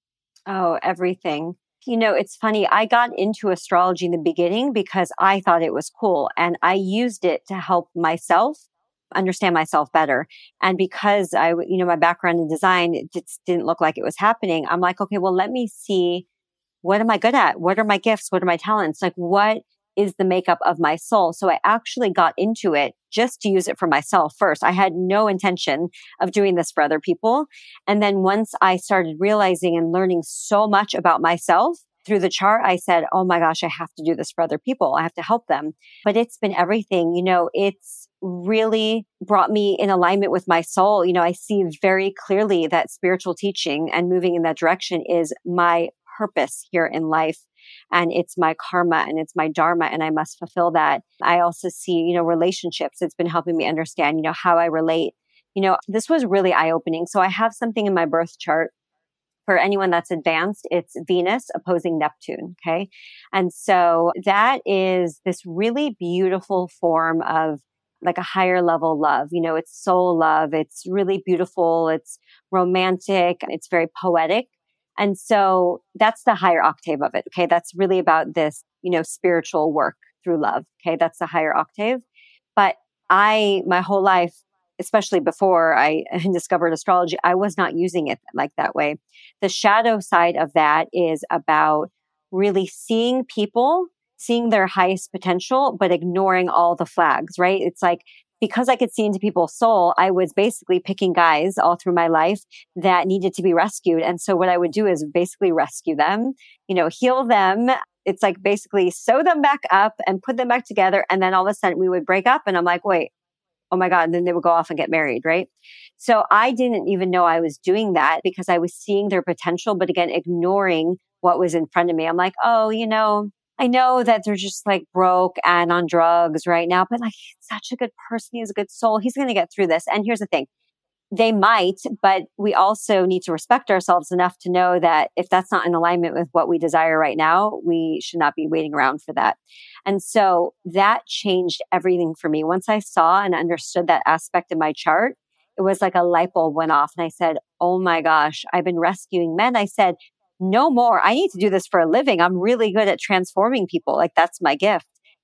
Oh, everything. It's funny. I got into astrology in the beginning because I thought it was cool, and I used it to help myself understand myself better. And because my background in design, it just didn't look like it was happening. I'm like, okay, well, let me see, what am I good at? What are my gifts? What are my talents? Like, what is the makeup of my soul? So I actually got into it just to use it for myself first. I had no intention of doing this for other people. And then once I started realizing and learning so much about myself through the chart, I said, oh my gosh, I have to do this for other people. I have to help them. But it's been everything. It's really brought me in alignment with my soul. I see very clearly that spiritual teaching and moving in that direction is my purpose here in life. And it's my karma and it's my dharma, and I must fulfill that. I also see, relationships. It's been helping me understand, how I relate. This was really eye-opening. So I have something in my birth chart. For anyone that's advanced, it's Venus opposing Neptune. Okay. And so that is this really beautiful form of like a higher level love. It's soul love. It's really beautiful. It's romantic. It's very poetic. And so that's the higher octave of it. Okay. That's really about this, spiritual work through love. Okay. That's the higher octave. But my whole life, especially before I discovered astrology, I was not using it like that way. The shadow side of that is about really seeing people, seeing their highest potential, but ignoring all the flags, right? It's like, because I could see into people's soul, I was basically picking guys all through my life that needed to be rescued. And so what I would do is basically rescue them, heal them. It's like basically sew them back up and put them back together. And then all of a sudden we would break up and I'm like, wait, oh my God. And then they would go off and get married, right? So I didn't even know I was doing that because I was seeing their potential, but again, ignoring what was in front of me. I'm like, oh, I know that they're just like broke and on drugs right now, but like, he's such a good person. He has a good soul. He's going to get through this. And here's the thing. They might, but we also need to respect ourselves enough to know that if that's not in alignment with what we desire right now, we should not be waiting around for that. And so that changed everything for me. Once I saw and understood that aspect of my chart, it was like a light bulb went off and I said, oh my gosh, I've been rescuing men. I said, no more. I need to do this for a living. I'm really good at transforming people. Like that's my gift.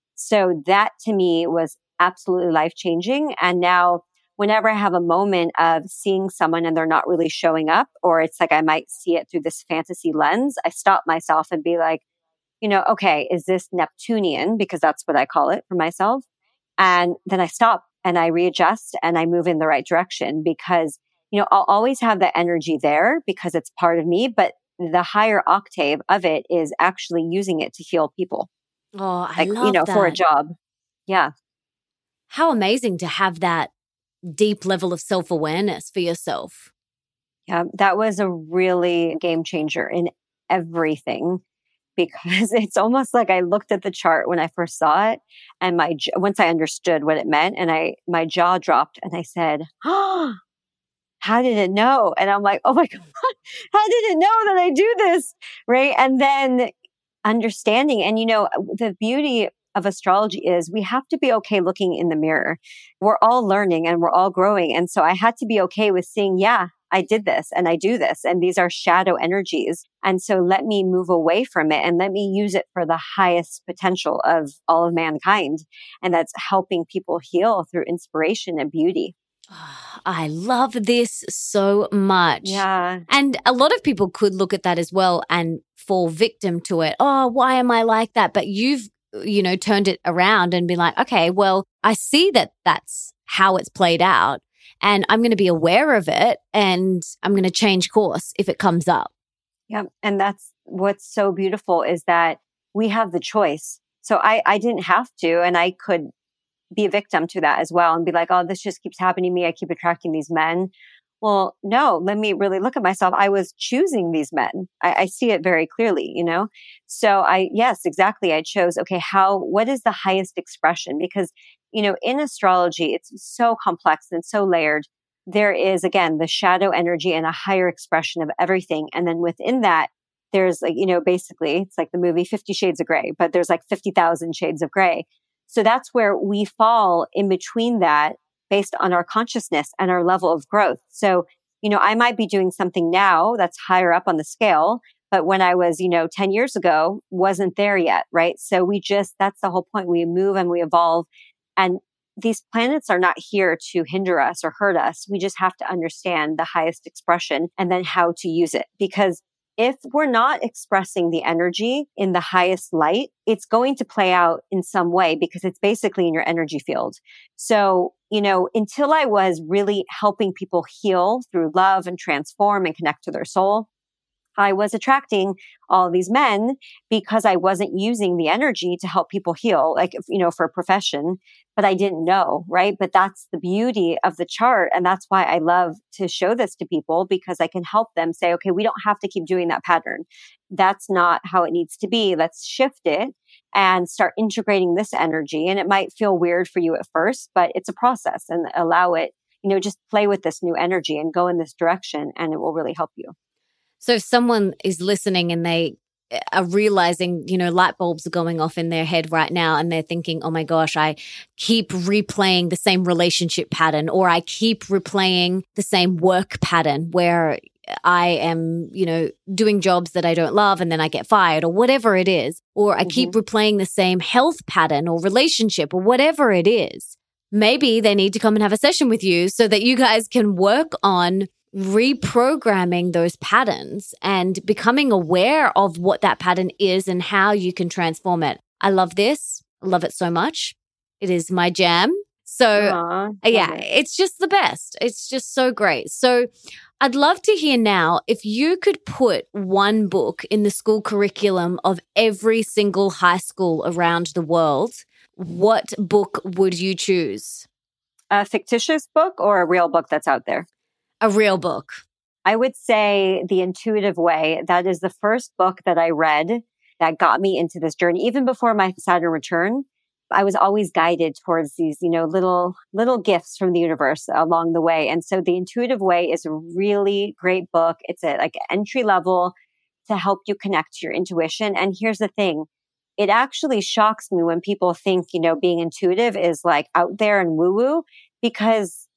So that to me was absolutely life-changing. And now whenever I have a moment of seeing someone and they're not really showing up, or it's like I might see it through this fantasy lens, I stop myself and be like, okay, is this Neptunian? Because that's what I call it for myself. And then I stop and I readjust and I move in the right direction because, I'll always have that energy there because it's part of me, but the higher octave of it is actually using it to heal people. Oh, I love that. For a job. Yeah. How amazing to have that deep level of self-awareness for yourself. Yeah, that was a really game changer in everything because it's almost like I looked at the chart when I first saw it and once I understood what it meant and my jaw dropped and I said, oh, how did it know? And I'm like, oh my God, how did it know that I do this? Right. And then understanding, and the beauty of astrology is we have to be okay looking in the mirror. We're all learning and we're all growing. And so I had to be okay with seeing, yeah, I did this and I do this. And these are shadow energies. And so let me move away from it and let me use it for the highest potential of all of mankind. And that's helping people heal through inspiration and beauty. Oh, I love this so much. Yeah. And a lot of people could look at that as well and fall victim to it. Oh, why am I like that? But you've turned it around and been like, okay, well, I see that that's how it's played out and I'm going to be aware of it and I'm going to change course if it comes up. Yeah. And that's what's so beautiful is that we have the choice. So I didn't have to, and I could be a victim to that as well and be like, oh, this just keeps happening to me. I keep attracting these men. well, no, let me really look at myself. I was choosing these men. I see it very clearly, So yes, exactly. I chose, okay, what is the highest expression? Because, in astrology, it's so complex and so layered. There is, again, the shadow energy and a higher expression of everything. And then within that, there's like, basically it's like the movie 50 Shades of Grey, but there's like 50,000 shades of gray. So that's where we fall in between that based on our consciousness and our level of growth. So, I might be doing something now that's higher up on the scale, but when I was, 10 years ago, wasn't there yet, right? So that's the whole point. We move and we evolve. And these planets are not here to hinder us or hurt us. We just have to understand the highest expression and then how to use it. Because if we're not expressing the energy in the highest light, it's going to play out in some way because it's basically in your energy field. So, until I was really helping people heal through love and transform and connect to their soul, I was attracting all these men because I wasn't using the energy to help people heal, like, for a profession, but I didn't know, right? But that's the beauty of the chart. And that's why I love to show this to people, because I can help them say, okay, we don't have to keep doing that pattern. That's not how it needs to be. Let's shift it and start integrating this energy. And it might feel weird for you at first, but it's a process, and allow it, just play with this new energy and go in this direction, and it will really help you. So if someone is listening and they are realizing, light bulbs are going off in their head right now, and they're thinking, oh my gosh, I keep replaying the same relationship pattern, or I keep replaying the same work pattern where I am, doing jobs that I don't love and then I get fired, or whatever it is, or I keep replaying the same health pattern or relationship or whatever it is. Maybe they need to come and have a session with you so that you guys can work on reprogramming those patterns and becoming aware of what that pattern is and how you can transform it. I love this. I love it so much. It is my jam. So it's just the best. It's just so great. So I'd love to hear now, if you could put one book in the school curriculum of every single high school around the world, what book would you choose? A fictitious book or a real book that's out there? A real book. I would say The Intuitive Way. That is the first book that I read that got me into this journey. Even before my Saturn return, I was always guided towards these, little gifts from the universe along the way. And so The Intuitive Way is a really great book. It's like entry level to help you connect to your intuition. And here's the thing. It actually shocks me when people think, being intuitive is like out there and woo woo, because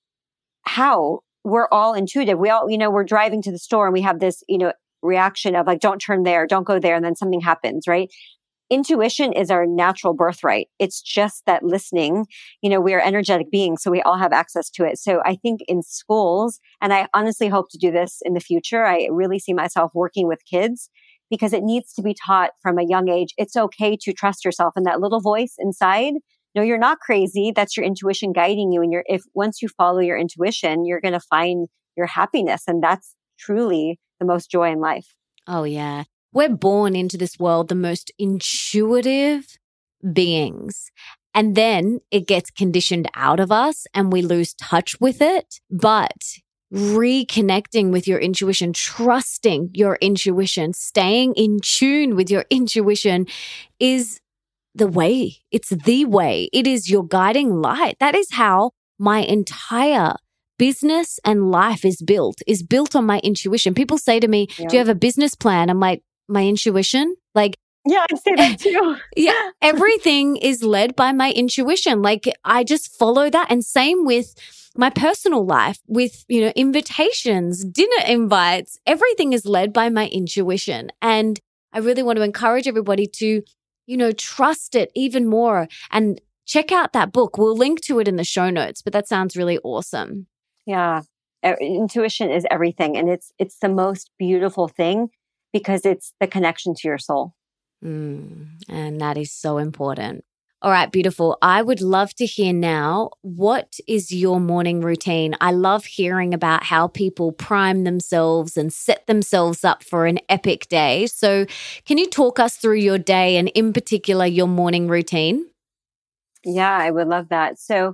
how? We're all intuitive. We all, we're driving to the store and we have this, reaction of like, don't turn there, don't go there. And then something happens, right? Intuition is our natural birthright. It's just that listening, we are energetic beings, so we all have access to it. So I think in schools, and I honestly hope to do this in the future, I really see myself working with kids, because it needs to be taught from a young age. It's okay to trust yourself, and that little voice inside. No, you're not crazy. That's your intuition guiding you. And once you follow your intuition, you're going to find your happiness. And that's truly the most joy in life. Oh, yeah. We're born into this world the most intuitive beings. And then it gets conditioned out of us and we lose touch with it. But reconnecting with your intuition, trusting your intuition, staying in tune with your intuition is the way. It's the way. It is your guiding light. That is how my entire business and life is built on my intuition. People say to me, do you have a business plan? I'm like, my intuition? Like, yeah, I'd say that too. Yeah, everything is led by my intuition. Like, I just follow that. And same with my personal life, with, invitations, dinner invites, everything is led by my intuition. And I really want to encourage everybody to trust it even more and check out that book. We'll link to it in the show notes, but that sounds really awesome. Yeah. Intuition is everything. And it's the most beautiful thing because it's the connection to your soul. And that is so important. All right, beautiful. I would love to hear now, what is your morning routine? I love hearing about how people prime themselves and set themselves up for an epic day. So can you talk us through your day and in particular your morning routine? Yeah, I would love that. So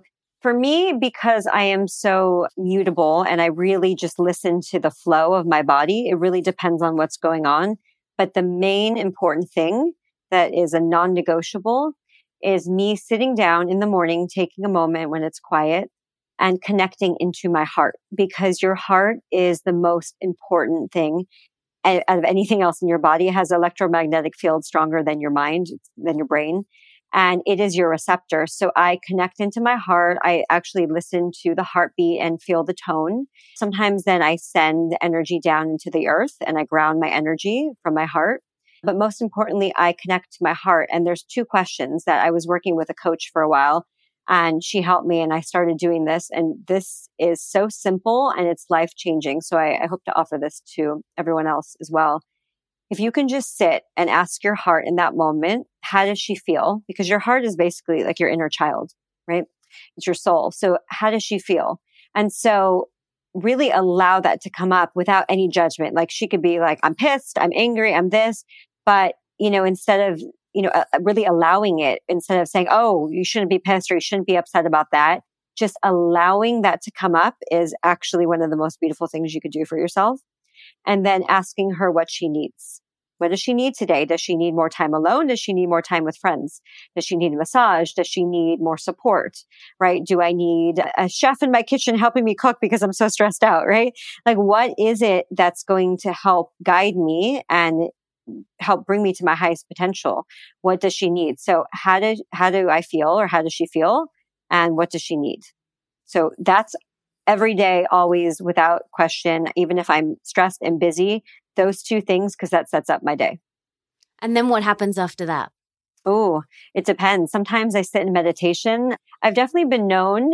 For me, because I am so mutable and I really just listen to the flow of my body, it really depends on what's going on. But the main important thing that is a non-negotiable is me sitting down in the morning, taking a moment when it's quiet and connecting into my heart, because your heart is the most important thing out of anything else in your body. It has electromagnetic field stronger than your mind, than your brain. And it is your receptor. So I connect into my heart. I actually listen to the heartbeat and feel the tone. Sometimes then I send energy down into the earth and I ground my energy from my heart. But most importantly, I connect to my heart. And there's 2 questions that I was working with a coach for a while, and she helped me and I started doing this. And this is so simple and it's life changing. So I hope to offer this to everyone else as well. If you can just sit and ask your heart in that moment, how does she feel? Because your heart is basically like your inner child, right? It's your soul. So how does she feel? And so really allow that to come up without any judgment. Like she could be like, I'm pissed, I'm angry, I'm this. But, instead of, really allowing it, instead of saying, oh, you shouldn't be pissed or you shouldn't be upset about that, just allowing that to come up is actually one of the most beautiful things you could do for yourself. And then asking her what she needs. What does she need today? Does she need more time alone? Does she need more time with friends? Does she need a massage? Does she need more support? Right? Do I need a chef in my kitchen helping me cook because I'm so stressed out? Right? Like, what is it that's going to help guide me and help bring me to my highest potential? What does she need? So how do I feel, or how does she feel? And what does she need? So that's every day, always, without question, even if I'm stressed and busy, those 2 things, because that sets up my day. And then what happens after that? Oh, it depends. Sometimes I sit in meditation. I've definitely been known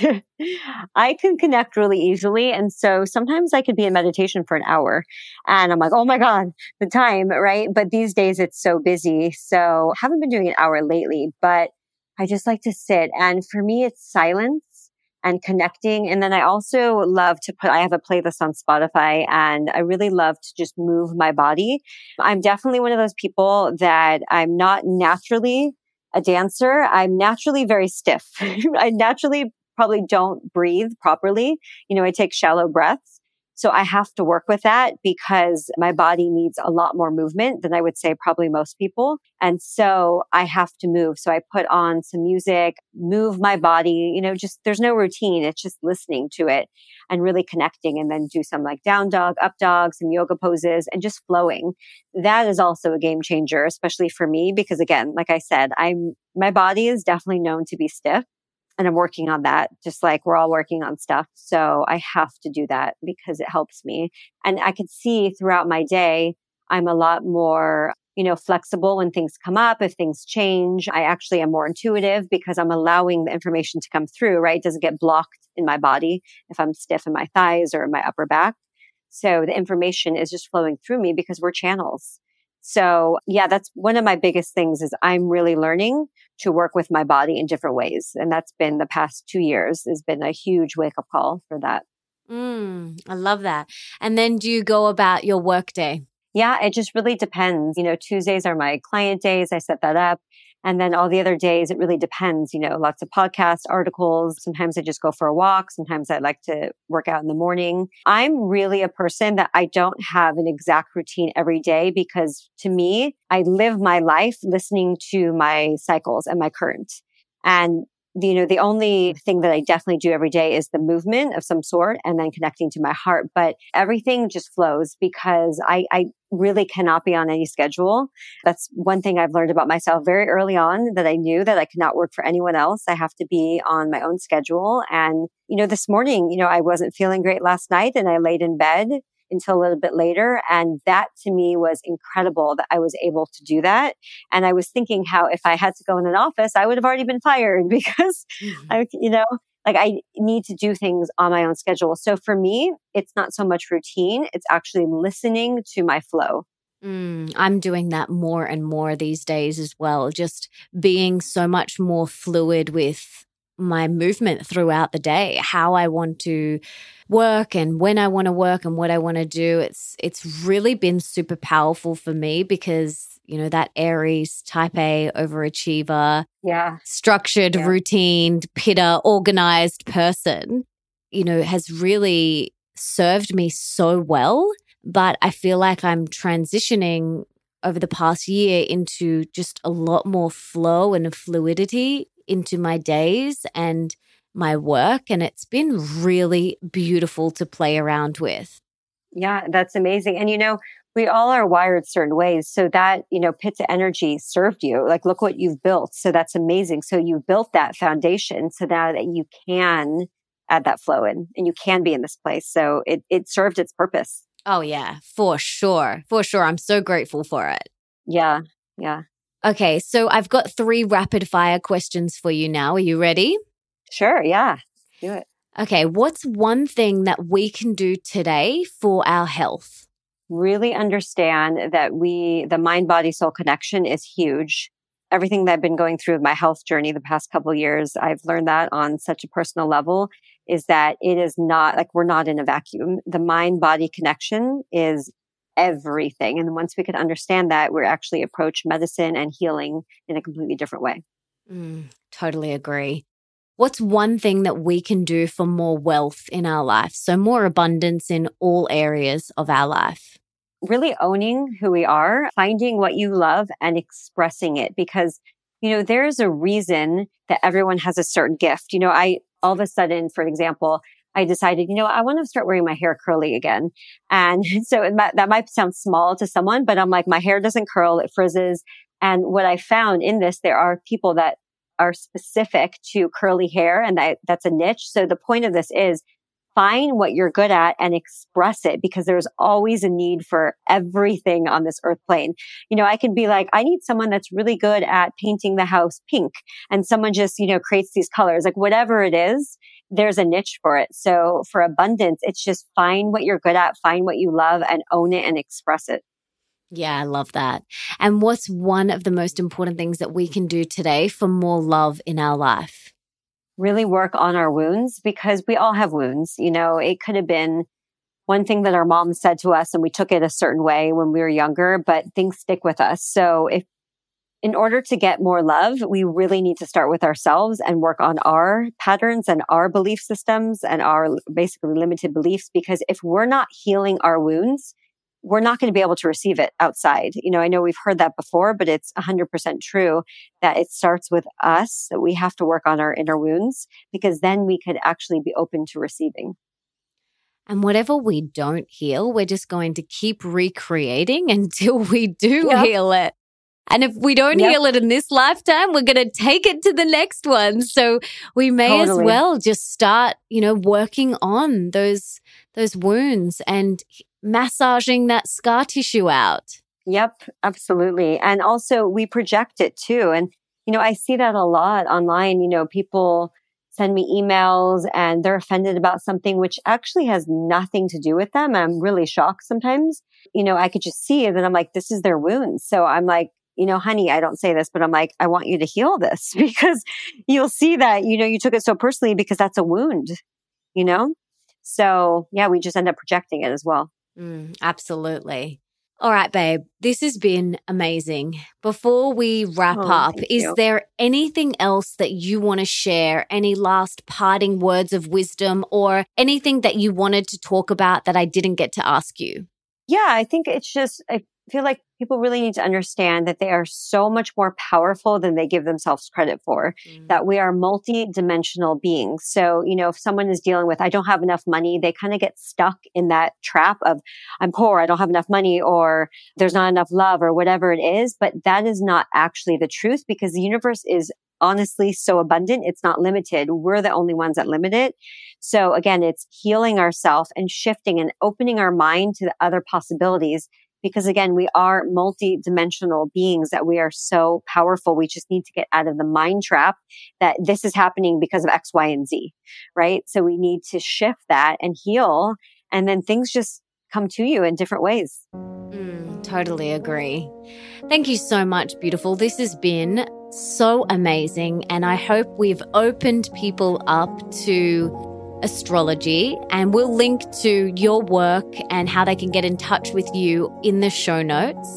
I can connect really easily. And so sometimes I could be in meditation for an hour and I'm like, oh my God, the time, right? But these days it's so busy. So I haven't been doing an hour lately, but I just like to sit. And for me, it's silence and connecting. And then I also love to I have a playlist on Spotify, and I really love to just move my body. I'm definitely one of those people that I'm not naturally a dancer. I'm naturally very stiff. I naturally probably don't breathe properly. I take shallow breaths. So I have to work with that because my body needs a lot more movement than I would say probably most people. And so I have to move. So I put on some music, move my body, just there's no routine. It's just listening to it and really connecting, and then do some like down dog, up dog, some yoga poses, and just flowing. That is also a game changer, especially for me, because again, like I said, my body is definitely known to be stiff. And I'm working on that, just like we're all working on stuff. So I have to do that because it helps me. And I could see throughout my day, I'm a lot more, flexible when things come up. If things change, I actually am more intuitive because I'm allowing the information to come through, right? It doesn't get blocked in my body if I'm stiff in my thighs or in my upper back. So the information is just flowing through me because we're channels. So yeah, that's one of my biggest things is I'm really learning to work with my body in different ways. And that's been the past 2 years has been a huge wake up call for that. I love that. And then do you go about your work day? Yeah, it just really depends. Tuesdays are my client days. I set that up. And then all the other days, it really depends, lots of podcasts, articles. Sometimes I just go for a walk. Sometimes I like to work out in the morning. I'm really a person that I don't have an exact routine every day because to me, I live my life listening to my cycles and my current. And the only thing that I definitely do every day is the movement of some sort and then connecting to my heart. But everything just flows because I really cannot be on any schedule. That's one thing I've learned about myself very early on, that I knew that I could not work for anyone else. I have to be on my own schedule. And, this morning, I wasn't feeling great last night and I laid in bed until a little bit later. And that to me was incredible that I was able to do that. And I was thinking how if I had to go in an office, I would have already been fired because I need to do things on my own schedule. So for me, it's not so much routine. It's actually listening to my flow. I'm doing that more and more these days as well. Just being so much more fluid with my movement throughout the day, how I want to work and when I want to work and what I want to do. It's really been super powerful for me because, that Aries, type A, overachiever, Yeah. structured, routine, pitter, organized person, has really served me so well. But I feel like I'm transitioning over the past year into just a lot more flow and fluidity into my days and my work. And it's been really beautiful to play around with. Yeah, that's amazing. And, we all are wired certain ways. So that, Pitta energy served you. Like, look what you've built. So that's amazing. So you built that foundation so now that you can add that flow in and you can be in this place. So it served its purpose. Oh, yeah, for sure. For sure. I'm so grateful for it. Yeah. Yeah. Okay. So I've got 3 rapid fire questions for you now. Are you ready? Sure. Yeah. Do it. Okay. What's one thing that we can do today for our health? Really understand that the mind, body, soul connection is huge. Everything that I've been going through with my health journey the past couple of years, I've learned that on such a personal level is that it is not like we're not in a vacuum. The mind, body connection is everything. And once we can understand that, we're actually approach medicine and healing in a completely different way. Totally agree. What's one thing that we can do for more wealth in our life? So more abundance in all areas of our life. Really owning who we are, finding what you love and expressing it because, there's a reason that everyone has a certain gift. I all of a sudden, for example, I decided, I want to start wearing my hair curly again. And so that might sound small to someone, but I'm like, my hair doesn't curl, it frizzes. And what I found in this, there are people that are specific to curly hair and that's a niche. So the point of this is find what you're good at and express it because there's always a need for everything on this earth plane. I can be like, I need someone that's really good at painting the house pink and someone just, creates these colors, like whatever it is, there's a niche for it. So for abundance, it's just find what you're good at, find what you love and own it and express it. Yeah, I love that. And what's one of the most important things that we can do today for more love in our life? Really work on our wounds because we all have wounds. It could have been one thing that our mom said to us and we took it a certain way when we were younger, but things stick with us. So in order to get more love, we really need to start with ourselves and work on our patterns and our belief systems and our basically limited beliefs. Because if we're not healing our wounds, we're not going to be able to receive it outside. I know we've heard that before, but it's 100% true that it starts with us, that we have to work on our inner wounds because then we could actually be open to receiving. And whatever we don't heal, we're just going to keep recreating until we do heal it. And if we don't heal it in this lifetime, we're going to take it to the next one. So we may as well just start, working on those wounds and massaging that scar tissue out. Yep, absolutely. And also we project it too. And, I see that a lot online. People send me emails and they're offended about something which actually has nothing to do with them. I'm really shocked sometimes. I could just see it and I'm like, this is their wounds. So I'm like, honey, I don't say this, but I'm like, I want you to heal this because you'll see that, you took it so personally because that's a wound, So yeah, we just end up projecting it as well. Absolutely. All right, babe, this has been amazing. Before we wrap up, is there anything else that you want to share? Any last parting words of wisdom or anything that you wanted to talk about that I didn't get to ask you? Yeah, I think it's just, I feel like people really need to understand that they are so much more powerful than they give themselves credit for, that we are multi-dimensional beings. So, if someone is dealing with, I don't have enough money, they kind of get stuck in that trap of, I'm poor, I don't have enough money, or there's not enough love, or whatever it is. But that is not actually the truth because the universe is honestly so abundant. It's not limited. We're the only ones that limit it. So again, it's healing ourselves and shifting and opening our mind to the other possibilities. Because again, we are multi-dimensional beings that we are so powerful. We just need to get out of the mind trap that this is happening because of X, Y, and Z, right? So we need to shift that and heal. And then things just come to you in different ways. Totally agree. Thank you so much, beautiful. This has been so amazing. And I hope we've opened people up to astrology, and we'll link to your work and how they can get in touch with you in the show notes.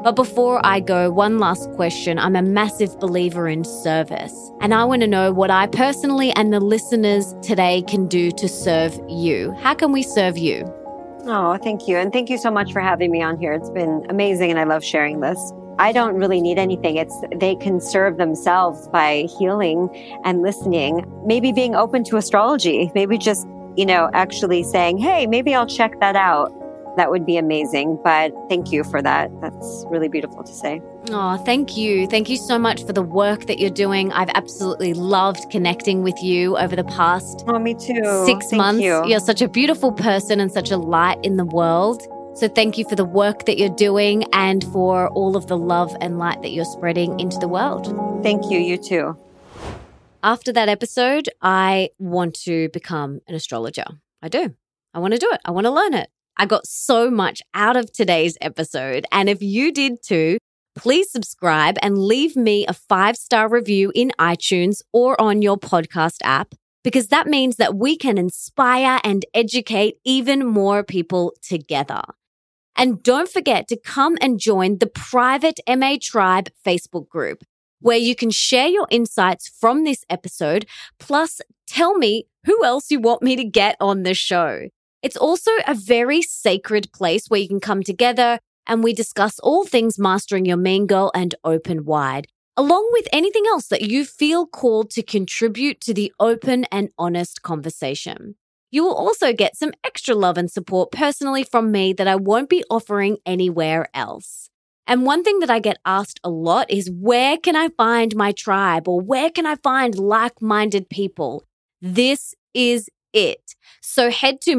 But before I go, one last question. I'm a massive believer in service, and I want to know what I personally and the listeners today can do to serve you. How can we serve you? Oh, thank you. And thank you so much for having me on here. It's been amazing and I love sharing this. I don't really need anything. They can serve themselves by healing and listening, maybe being open to astrology, maybe just, actually saying, hey, maybe I'll check that out. That would be amazing. But thank you for that. That's really beautiful to say. Oh, thank you. Thank you so much for the work that you're doing. I've absolutely loved connecting with you over the past me too. 6 months. You. You're such a beautiful person and such a light in the world. So thank you for the work that you're doing and for all of the love and light that you're spreading into the world. Thank you. You too. After that episode, I want to become an astrologer. I do. I want to do it. I want to learn it. I got so much out of today's episode. And if you did too, please subscribe and leave me a 5-star review in iTunes or on your podcast app, because that means that we can inspire and educate even more people together. And don't forget to come and join the private MA Tribe Facebook group, where you can share your insights from this episode, plus tell me who else you want me to get on the show. It's also a very sacred place where you can come together and we discuss all things mastering your mean girl and open wide, along with anything else that you feel called to contribute to the open and honest conversation. You will also get some extra love and support personally from me that I won't be offering anywhere else. And one thing that I get asked a lot is, where can I find my tribe, or where can I find like-minded people? This is it. So head to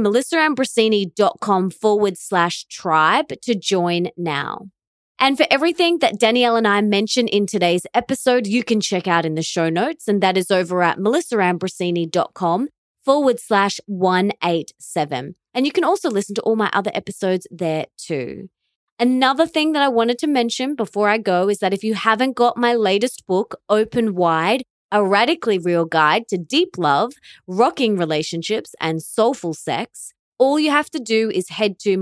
melissaambrosini.com/tribe to join now. And for everything that Danielle and I mentioned in today's episode, you can check out in the show notes, and that is over at melissaambrosini.com/187. And you can also listen to all my other episodes there too. Another thing that I wanted to mention before I go is that if you haven't got my latest book, Open Wide, A Radically Real Guide to Deep Love, Rocking Relationships, and Soulful Sex, all you have to do is head to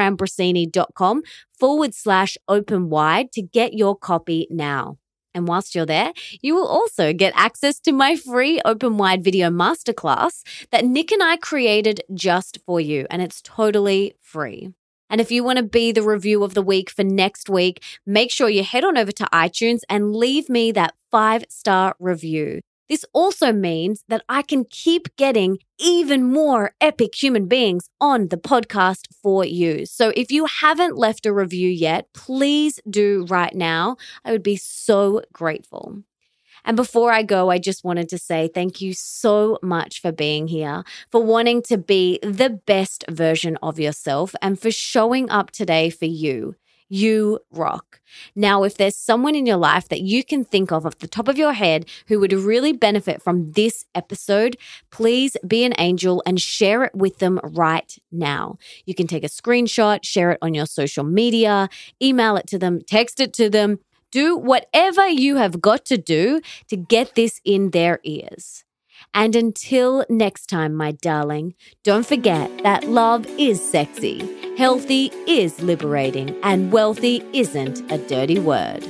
melissaambrosini.com/open wide to get your copy now. And whilst you're there, you will also get access to my free Open Wide video masterclass that Nick and I created just for you, and it's totally free. And if you want to be the review of the week for next week, make sure you head on over to iTunes and leave me that 5-star review. This also means that I can keep getting even more epic human beings on the podcast for you. So if you haven't left a review yet, please do right now. I would be so grateful. And before I go, I just wanted to say thank you so much for being here, for wanting to be the best version of yourself, and for showing up today for you. You rock. Now, if there's someone in your life that you can think of off the top of your head who would really benefit from this episode, please be an angel and share it with them right now. You can take a screenshot, share it on your social media, email it to them, text it to them. Do whatever you have got to do to get this in their ears. And until next time, my darling, don't forget that love is sexy, healthy is liberating, and wealthy isn't a dirty word.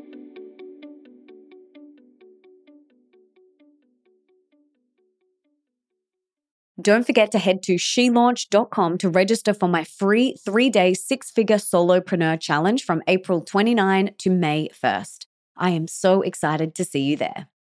Don't forget to head to shelaunch.com to register for my free 3-day 6-figure solopreneur challenge from April 29 to May 1st. I am so excited to see you there.